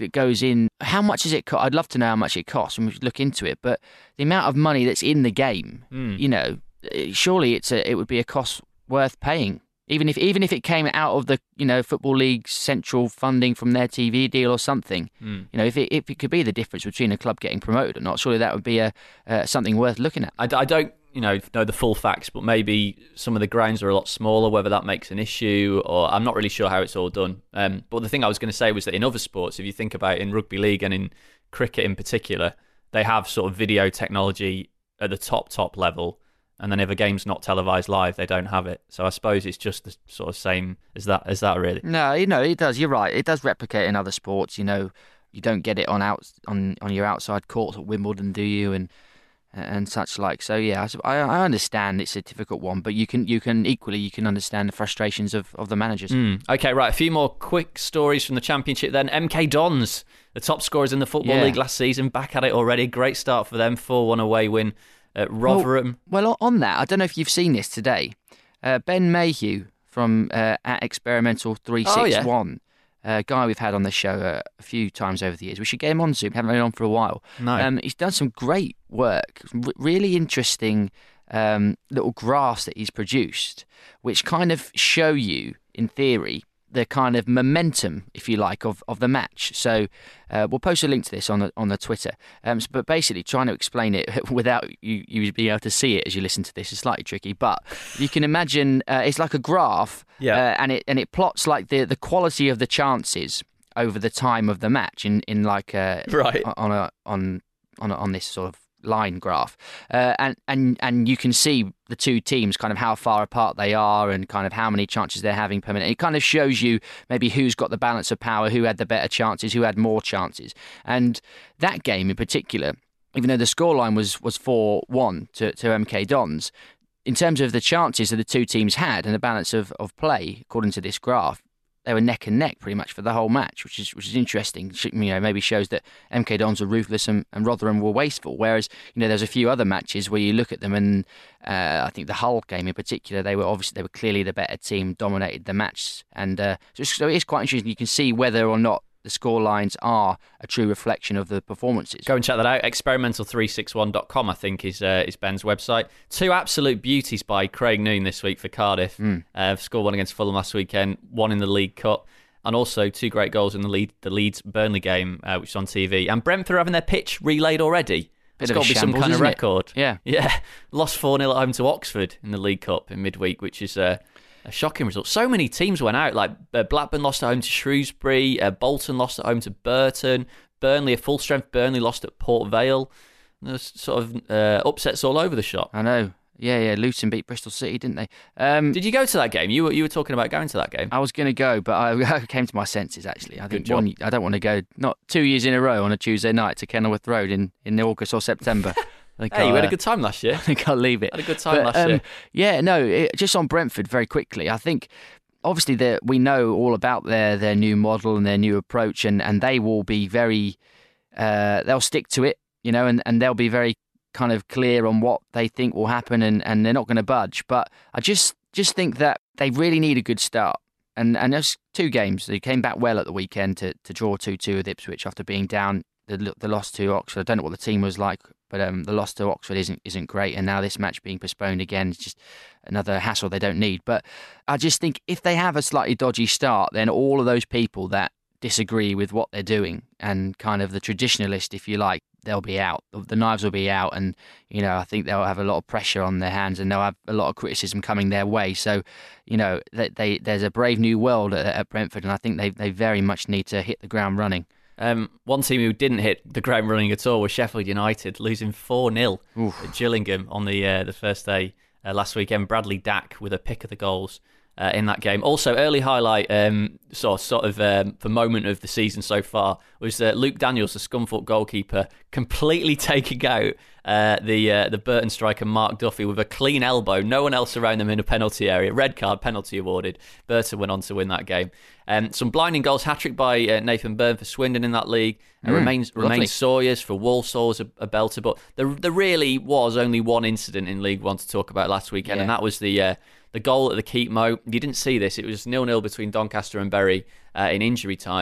that goes in. How much does it cost? I'd love to know how much it costs, and we should look into it. But the amount of money that's in the game, mm. you know, surely it's a, it would be a cost worth paying. Even if even if it came out of the, you know, Football League's central funding from their T V deal or something, mm. you know, if it if it could be the difference between a club getting promoted or not, surely that would be a uh, something worth looking at. I, I don't, you know, know the full facts, but maybe some of the grounds are a lot smaller, whether that makes an issue, or I'm not really sure how it's all done. Um, but the thing I was going to say was that in other sports, if you think about it, in rugby league and in cricket in particular, they have sort of video technology at the top, top level. And then if a game's not televised live, they don't have it. So I suppose it's just the sort of same as that, as that really. No, you know, it does. You're right. It does replicate in other sports. You know, you don't get it on out on, on your outside courts at Wimbledon, do you? And and such like. So yeah, I, I understand it's a difficult one, but you can you can equally you can understand the frustrations of, of the managers. Mm. Okay, right. A few more quick stories from the Championship then. M K Dons, the top scorers in the Football yeah. League last season, back at it already. Great start for them. four one away win at Rotherham. Well, well, on that, I don't know if you've seen this today. Uh, Ben Mayhew from uh, at Experimental three six one, a oh, yeah. uh, guy we've had on the show uh, a few times over the years. We should get him on soon. We haven't had him on for a while. No. Um, he's done some great work, R- really interesting um, little graphs that he's produced, which kind of show you, in theory, the kind of momentum, if you like, of, of the match. So uh, we'll post a link to this on the on the Twitter. Um, but basically, trying to explain it without you, you being able to see it as you listen to this is slightly tricky. But you can imagine uh, it's like a graph, yeah. uh, and it and it plots like the, the quality of the chances over the time of the match in in like a, right. on a on on a, on this sort of line graph, uh, and and and you can see the two teams kind of how far apart they are and kind of how many chances they're having per minute. It kind of shows you maybe who's got the balance of power, who had the better chances, who had more chances. And that game in particular, even though the scoreline was was four one to, to M K Dons, in terms of the chances that the two teams had and the balance of, of play, according to this graph, they were neck and neck pretty much for the whole match, which is which is interesting. You know, maybe shows that M K Dons were ruthless and, and Rotherham were wasteful. Whereas, you know, there's a few other matches where you look at them and uh, I think the Hull game in particular, they were obviously they were clearly the better team, dominated the match, and uh, so, so it is quite interesting. You can see whether or not the score lines are a true reflection of the performances. Go and check that out. experimental three sixty-one dot com, I think, is uh, is Ben's website. Two absolute beauties by Craig Noone this week for Cardiff. Mm. Uh, scored one against Fulham last weekend, one in the League Cup, and also two great goals in the lead, the Leeds-Burnley game, uh, which is on T V. And Brentford having their pitch relayed already. Bit it's got to be shambles, some kind of record. It? Yeah. Yeah. Lost four nil at home to Oxford in the League Cup in midweek, which is... Uh, a shocking result. So many teams went out. Like uh, Blackburn lost at home to Shrewsbury. Uh, Bolton lost at home to Burton. Burnley, a full strength Burnley, lost at Port Vale. There's sort of uh, upsets all over the shop. I know. Yeah, yeah. Luton beat Bristol City, didn't they? Um, Did you go to that game? You were you were talking about going to that game. I was going to go, but I, I came to my senses. Actually, I think Good job. one. I don't want to go. Not two years in a row on a Tuesday night to Kenilworth Road in, in August or September. Hey, you I'll, had uh, a good time last year. I think I'll leave it. Had a good time but, last um, year. Yeah, no, it, just on Brentford very quickly. I think obviously we know all about their, their new model and their new approach, and, and they will be very, uh, they'll stick to it, you know, and, and they'll be very kind of clear on what they think will happen, and, and they're not going to budge. But I just just think that they really need a good start. And and there's two games. They came back well at the weekend to, to draw two two with Ipswich after being down. The, the loss to Oxford, I don't know what the team was like, but um, the loss to Oxford isn't isn't great, and now this match being postponed again is just another hassle they don't need. But I just think if they have a slightly dodgy start, then all of those people that disagree with what they're doing and kind of the traditionalist, if you like, they'll be out. The knives will be out, and you know I think they'll have a lot of pressure on their hands, and they'll have a lot of criticism coming their way. So, you know, they, they there's a brave new world at, at Brentford, and I think they they very much need to hit the ground running. Um, one team who didn't hit the ground running at all was Sheffield United, losing four nil at Gillingham on the uh, the first day uh, last weekend. Bradley Dack with a pick of the goals uh, in that game. Also, early highlight, um, sort, sort of um, the moment of the season so far, was uh, Luke Daniels, the Scunthorpe goalkeeper, completely taking out uh, the uh, the Burton striker Mark Duffy with a clean elbow. No one else around them in a penalty area. Red card, penalty awarded. Burton went on to win that game. Um, some blinding goals, hat-trick by uh, Nathan Byrne for Swindon in that league. Uh, mm, remains remains Sawyers for Walsall as a, a belter. But there, there really was only one incident in League One to talk about last weekend, yeah. and that was the uh, the goal at the Keep Mo. You didn't see this. It was nil nil between Doncaster and Bury uh, in injury time.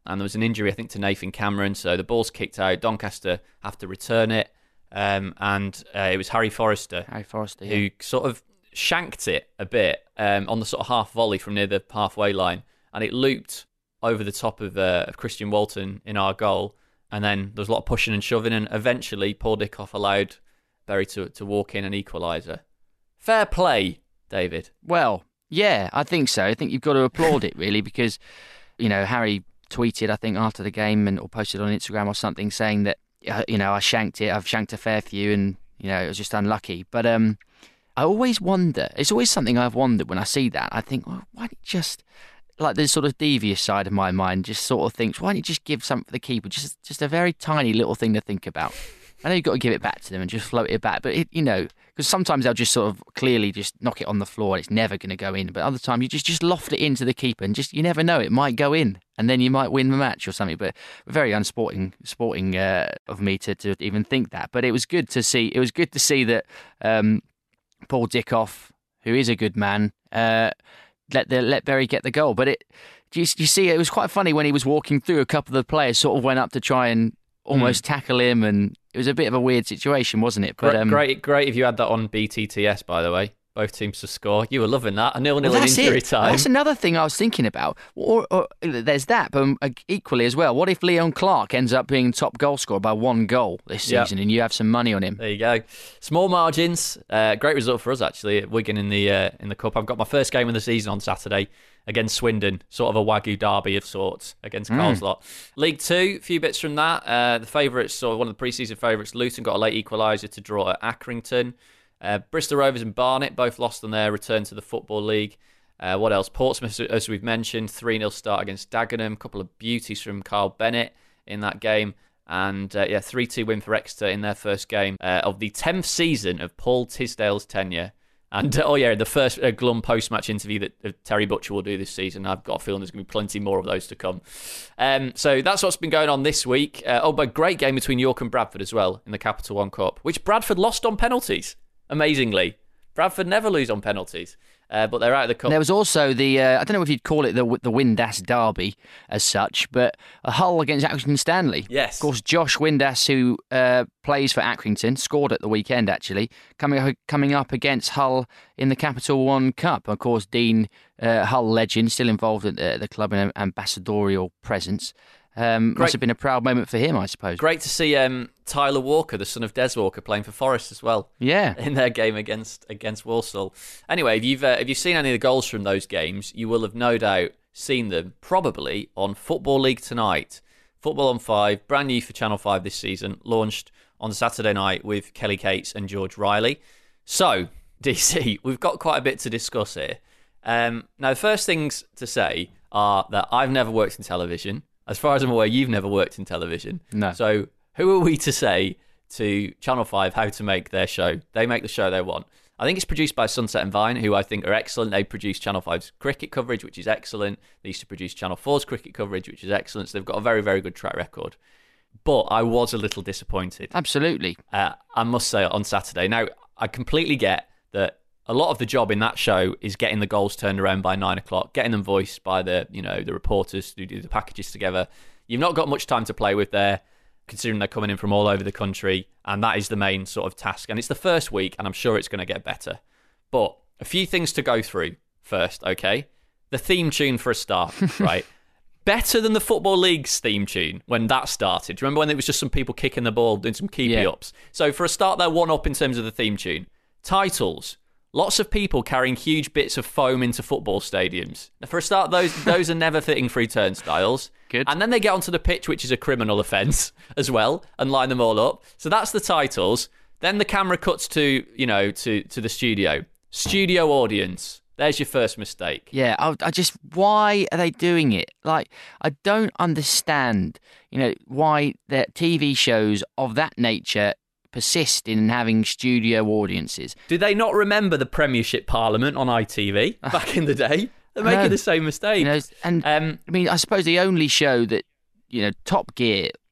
and there was an injury, I think, to Nathan Cameron. So the ball's kicked out. Doncaster have to return it, um, and uh, it was Harry Forrester, Harry Forrester, yeah. who sort of shanked it a bit um, on the sort of half volley from near the halfway line, and it looped over the top of, uh, of Christian Walton in our goal. And then there was a lot of pushing and shoving, and eventually Paul Dickoff allowed Bury to, to walk in an equaliser. Fair play, David. Well, yeah, I think so. I think you've got to applaud it, really, because, you know, Harry tweeted, I think, after the game and or posted on Instagram or something saying that, uh, you know, I shanked it, I've shanked a fair few, and, you know, it was just unlucky. But um, I always wonder, it's always something I've wondered when I see that. I think, well, why don't you just... like the sort of devious side of my mind just sort of thinks, why don't you just give something for the keeper? Just just a very tiny little thing to think about. I know you've got to give it back to them and just float it back, but, it, you know, because sometimes they'll just sort of clearly just knock it on the floor and it's never going to go in. But other time you just, just loft it into the keeper and just, you never know, it might go in and then you might win the match or something. But very unsporting sporting uh, of me to, to even think that. But it was good to see, it was good to see that um, Paul Dickoff, who is a good man, uh, let the let Bury get the goal. But it, do you, you see, it was quite funny when he was walking through. A couple of the players sort of went up to try and almost mm. tackle him, and it was a bit of a weird situation, wasn't it? But great, um, great, great if you had that on B T T S, by the way. Both teams to score. You were loving that. A nil-nil well, in injury it. time. That's another thing I was thinking about. Or, or there's that, but equally as well, what if Leon Clark ends up being top goal scorer by one goal this season, yep. and you have some money on him? There you go. Small margins. Uh, great result for us, actually, at Wigan in the uh, in the Cup. I've got my first game of the season on Saturday against Swindon, sort of a Wagyu derby of sorts against mm. Carlslot. League Two, a few bits from that. Uh, the favourites, so one of the pre-season favourites, Luton, got a late equaliser to draw at Accrington. Uh, Bristol Rovers and Barnet both lost on their return to the Football League. Uh, what else? Portsmouth, as we've mentioned, three nil start against Dagenham. A couple of beauties from Carl Bennett in that game. And uh, yeah, three two win for Exeter in their first game uh, of the tenth season of Paul Tisdale's tenure. And uh, oh yeah, the first uh, glum post-match interview that uh, Terry Butcher will do this season. I've got a feeling there's going to be plenty more of those to come. Um, so that's what's been going on this week. Uh, oh, but great game between York and Bradford as well in the Capital One Cup, which Bradford lost on penalties. Amazingly, Bradford never lose on penalties, uh, but they're out of the cup. There was also the, uh, I don't know if you'd call it the the Windass derby as such, but a Hull against Accrington Stanley. Yes. Of course, Josh Windass, who uh, plays for Accrington, scored at the weekend, actually, coming coming up against Hull in the Capital One Cup. Of course, Dean, uh, Hull legend, still involved at the, the club in an ambassadorial presence. Um, must have been a proud moment for him, I suppose. Great to see um, Tyler Walker, the son of Des Walker, playing for Forest as well. Yeah, in their game against against Walsall. Anyway, if you've uh, if you've seen any of the goals from those games, you will have no doubt seen them probably on Football League Tonight. Football on Five, brand new for Channel Five this season, launched on Saturday night with Kelly Cates and George Riley. So, D C, we've got quite a bit to discuss here. Um, now, the first things to say are that I've never worked in television. As far as I'm aware, you've never worked in television. No. So who are we to say to Channel five how to make their show? They make the show they want. I think it's produced by Sunset and Vine, who I think are excellent. They produce Channel five's cricket coverage, which is excellent. They used to produce Channel four's cricket coverage, which is excellent. So they've got a very, very good track record. But I was a little disappointed. Absolutely. Uh, I must say, on Saturday. Now, I completely get that a lot of the job in that show is getting the goals turned around by nine o'clock, getting them voiced by the, you know, the reporters who do the packages together. You've not got much time to play with there, considering they're coming in from all over the country, and that is the main sort of task. And it's the first week, and I'm sure it's going to get better. But a few things to go through first, okay? The theme tune for a start, right? Better than the Football League's theme tune when that started. Do you remember when it was just some people kicking the ball, doing some keepy-ups? Yeah. So for a start, they're one up in terms of the theme tune. Titles. Lots of people carrying huge bits of foam into football stadiums. Now, for a start, those those are never fitting through turnstiles. Good. And then they get onto the pitch, which is a criminal offence as well, and line them all up. So that's the titles. Then the camera cuts to, you know, to, to the studio. Studio audience. There's your first mistake. Yeah, I, I just, why are they doing it? Like, I don't understand, you know, why the T V shows of that nature persist in having studio audiences. Do they not remember the Premiership Parliament on I T V back in the day? They're making the same mistake. You know, and um, I mean, I suppose the only show that, you know, Top Gear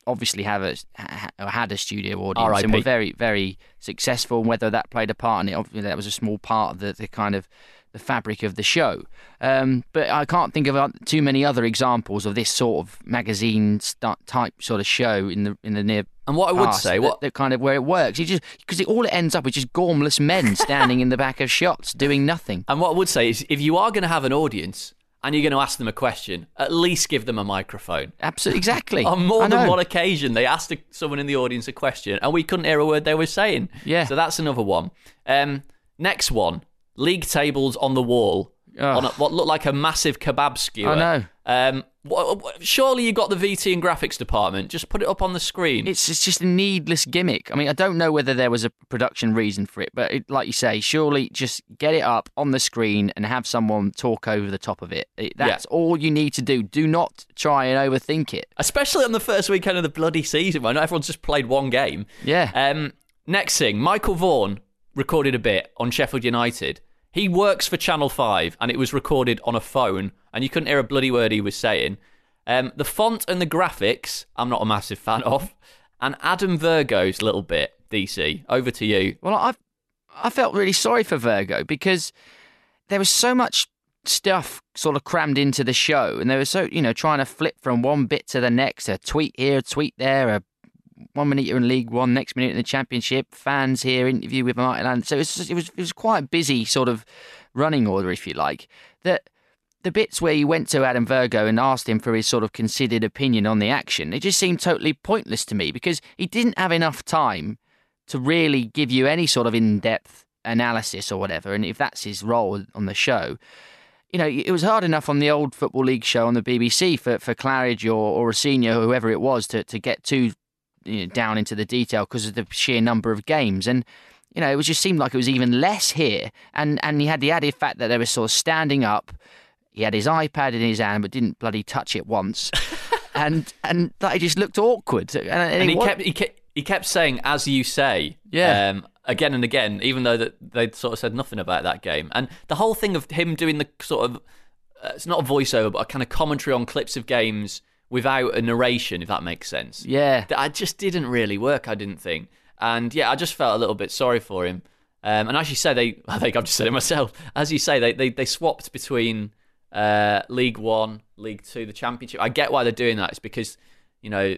obviously have a ha, had a studio audience R I P. and were very very successful. And whether that played a part in it, obviously that was a small part of the, the kind of the fabric of the show. Um, but I can't think of too many other examples of this sort of magazine type sort of show in the in the near. And what I would say, that, what that kind of where it works, you just because it, all it ends up with just gormless men standing in the back of shots doing nothing. And what I would say is, if you are going to have an audience and you're going to ask them a question, at least give them a microphone. Absolutely, exactly. On more I than know. one occasion, they asked a, someone in the audience a question, and we couldn't hear a word they were saying. Yeah. So that's another one. Um, next one: league tables on the wall. Ugh. On a, what looked like a massive kebab skewer. I know. Um, wh- wh- surely you got the V T and graphics department. Just put it up on the screen. It's it's just a needless gimmick. I mean, I don't know whether there was a production reason for it, but it, like you say, surely just get it up on the screen and have someone talk over the top of it. it that's Yeah. all you need to do. Do not try and overthink it. Especially on the first weekend of the bloody season, when not everyone's just played one game. Yeah. Um, next thing, Michael Vaughan recorded a bit on Sheffield United. He works for Channel five, and it was recorded on a phone, and you couldn't hear a bloody word he was saying. Um, the font and the graphics, I'm not a massive fan of. And Adam Virgo's little bit, D C, over to you. Well, I I felt really sorry for Virgo because there was so much stuff sort of crammed into the show, and they were so, you know, trying to flip from one bit to the next, a tweet here, a tweet there, a one minute you're in League One, next minute in the Championship, fans here, interview with Martin Land. So it was, it was it was quite a busy sort of running order, if you like. That the bits where you went to Adam Virgo and asked him for his sort of considered opinion on the action, it just seemed totally pointless to me because he didn't have enough time to really give you any sort of in-depth analysis or whatever. And if that's his role on the show, you know, it was hard enough on the old Football League show on the B B C for, for Claridge or, or Rossini or whoever it was to, to get too you know, down into the detail because of the sheer number of games. And, you know, it was just seemed like it was even less here. And, and he had the added fact that they were sort of standing up. He had his iPad in his hand but didn't bloody touch it once. and and that it just looked awkward. And, and, And he was, kept, he kept he kept saying, as you say, Yeah. um, again and again, even though that they'd sort of said nothing about that game. And the whole thing of him doing the sort of, uh, it's not a voiceover, but a kind of commentary on clips of games without a narration, if that makes sense. Yeah. That just didn't really work, I didn't think. And yeah, I just felt a little bit sorry for him. Um, and as you say, they, I think I've just said it myself, as you say, they, they, they swapped between uh, League One, League Two, the Championship. I get why they're doing that. It's because, you know,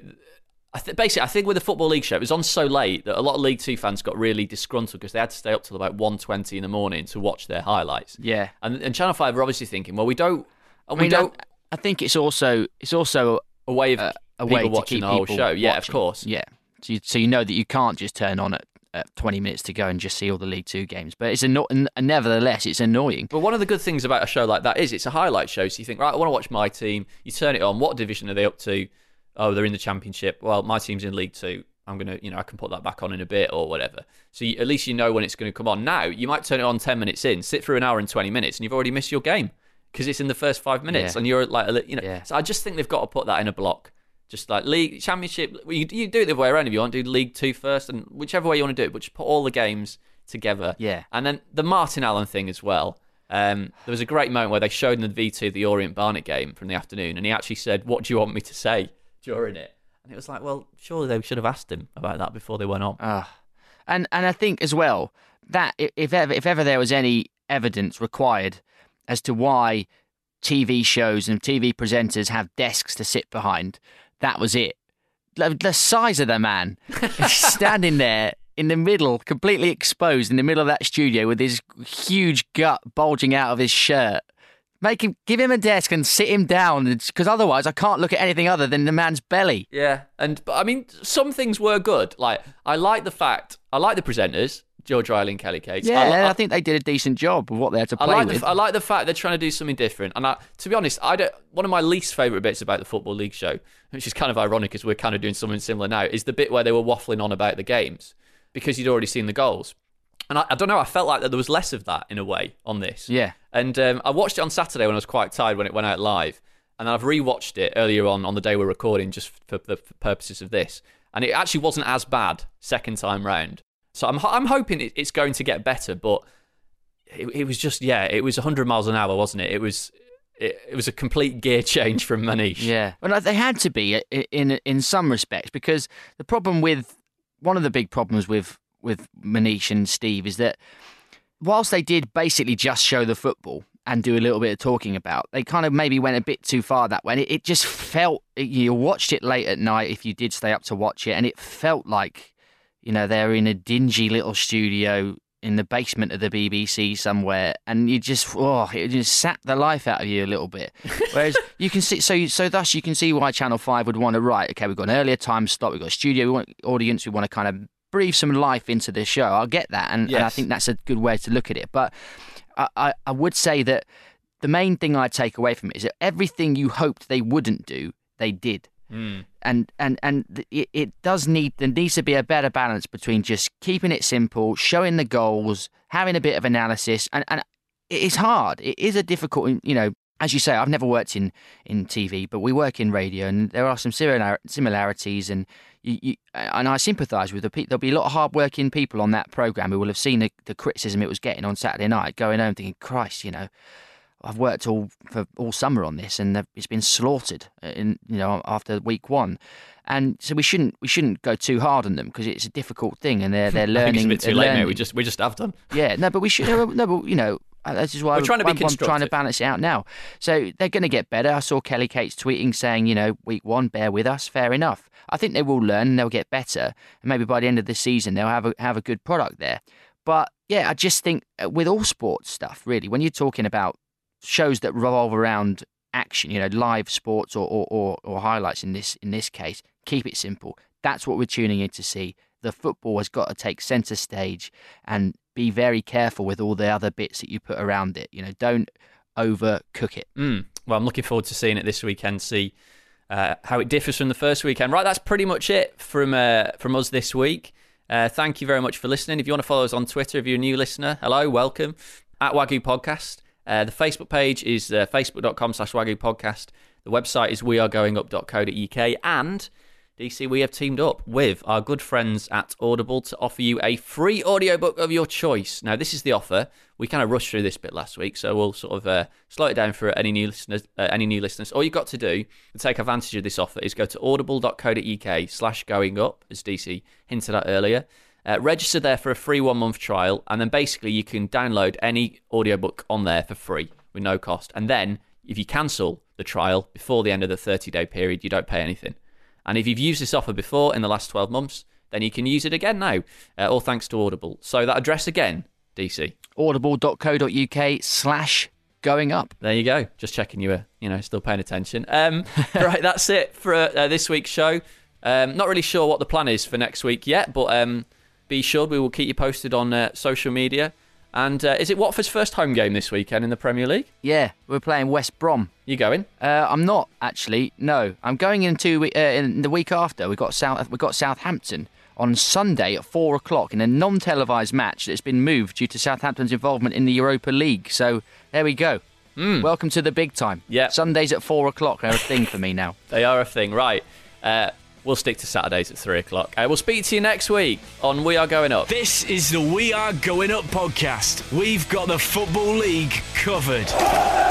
I th- basically, I think with the Football League show, it was on so late that a lot of League Two fans got really disgruntled because they had to stay up till about one twenty in the morning to watch their highlights. Yeah. And, and Channel five are obviously thinking, well, we don't, I we mean, don't, I, I think it's also it's also a way of uh, a people way to watching keep the whole people show. Yeah, of watching. course. Yeah. So you, so you know that you can't just turn on at, at twenty minutes to go and just see all the League Two games. But it's anno- nevertheless, it's annoying. But one of the good things about a show like that is it's a highlight show. So you think, right, I want to watch my team. You turn it on. What division are they up to? Oh, they're in the Championship. Well, my team's in League Two. I'm going to, you know, I can put that back on in a bit or whatever. So you, at least you know when it's going to come on. Now, you might turn it on ten minutes in, sit through an hour and twenty minutes, and you've already missed your game because it's in the first five minutes. Yeah. And you're like, a li- you know. Yeah. So I just think they've got to put that in a block. Just like League, Championship, well, you, you do it the other way around if you want. Do League Two first, and whichever way you want to do it, but just put all the games together. Yeah. And then the Martin Allen thing as well. Um, there was a great moment where they showed in the V two the Orient Barnet game from the afternoon, and he actually said, "What do you want me to say during it?" And it was like, well, surely they should have asked him about that before they went on. Uh, and and I think as well that if ever if ever there was any evidence required as to why T V shows and T V presenters have desks to sit behind, that was it. The, the size of the man standing there in the middle, completely exposed in the middle of that studio with his huge gut bulging out of his shirt. Make him, give him a desk and sit him down, because otherwise I can't look at anything other than the man's belly. Yeah, and but I mean, some things were good. Like I like the fact, I like the presenters, George Riley and Kelly Cates. Yeah, I, li- I think they did a decent job of what they had to I play like with. the, I like the fact they're trying to do something different. And I, to be honest, I don't. One of my least favourite bits about the Football League show, which is kind of ironic because we're kind of doing something similar now, is the bit where they were waffling on about the games because you'd already seen the goals. And I, I don't know, I felt like that there was less of that in a way on this. Yeah. And um, I watched it on Saturday when I was quite tired when it went out live. And I've rewatched it earlier on on the day we're recording just for the for purposes of this. And it actually wasn't as bad second time round. So I'm I'm hoping it, it's going to get better. But it, it was just, yeah, it was one hundred miles an hour, wasn't it? It was it, it was a complete gear change from Manish. Yeah, well, they had to be in in some respects, because the problem with one of the big problems with with Manish and Steve is that whilst they did basically just show the football and do a little bit of talking about, they kind of maybe went a bit too far that way. And it, it just felt, you watched it late at night if you did stay up to watch it, and it felt like, you know, they're in a dingy little studio in the basement of the B B C somewhere, and you just, oh, it just sapped the life out of you a little bit. Whereas you can see, so so thus you can see why Channel five would want to write, okay, we've got an earlier time slot, we've got a studio, we want audience, we want to kind of breathe some life into the show. I'll get that, and, yes. and I think that's a good way to look at it. But I, I, I would say that the main thing I take away from it is that everything you hoped they wouldn't do, they did. Mm. And and and it, it does need there needs to be a better balance between just keeping it simple, showing the goals, having a bit of analysis, and, and it is hard. It is a difficult, you know, as you say, I've never worked in, in T V, but we work in radio, and there are some similar, similarities, and you, you, and I sympathise with the people. There'll be a lot of hard-working people on that programme who will have seen the, the criticism it was getting on Saturday night, going home thinking, Christ, you know, I've worked all for all summer on this, and it's been slaughtered in, you know, after week one, and so we shouldn't we shouldn't go too hard on them, because it's a difficult thing, and they're they're learning. I think it's a bit too late, learning. mate. We just we just have done. Yeah, no, but we should. No, but you know. This is why We're trying to be I'm, I'm trying to balance it out now. So they're going to get better. I saw Kelly Cates tweeting saying, you know, week one, bear with us. Fair enough. I think they will learn and they'll get better. And maybe by the end of the season, they'll have a, have a good product there. But yeah, I just think with all sports stuff, really, when you're talking about shows that revolve around action, you know, live sports or or, or, or highlights in this in this case, keep it simple. That's what we're tuning in to see. The football has got to take centre stage and be very careful with all the other bits that you put around it. You know, don't overcook it. Mm. Well, I'm looking forward to seeing it this weekend, see uh, how it differs from the first weekend. Right, that's pretty much it from uh, from us this week. Uh, thank you very much for listening. If you want to follow us on Twitter, if you're a new listener, hello, welcome, at Wagyu Podcast. Uh, the Facebook page is uh, facebook.com slash Wagyu Podcast. The website is wearegoingup dot co dot uk. And D C, we have teamed up with our good friends at Audible to offer you a free audiobook of your choice. Now, this is the offer. We kind of rushed through this bit last week, so we'll sort of uh, slow it down for any new listeners. Uh, any new listeners. All you've got to do to take advantage of this offer is go to audible dot co dot uk slash going up, as D C hinted at earlier. Uh, register there for a free one-month trial, and then basically you can download any audiobook on there for free with no cost. And then, if you cancel the trial before the end of the thirty-day period, you don't pay anything. And if you've used this offer before in the last twelve months, then you can use it again now, uh, all thanks to Audible. So that address again, D C. audible dot co dot uk slash going up. There you go. Just checking you were, you know, still paying attention. Um, right, that's it for uh, this week's show. Um, not really sure what the plan is for next week yet, but um, be sure we will keep you posted on uh, social media. And uh, is it Watford's first home game this weekend in the Premier League? Yeah, we're playing West Brom. You going? Uh, I'm not actually. No, I'm going into uh, in the week after. We got South. We got Southampton on Sunday at four o'clock in a non-televised match that's been moved due to Southampton's involvement in the Europa League. So there we go. Mm. Welcome to the big time. Yeah. Sundays at four o'clock are a thing for me now. They are a thing, right? Uh, We'll stick to Saturdays at three o'clock. Uh, we'll speak to you next week on We Are Going Up. This is the We Are Going Up podcast. We've got the Football League covered.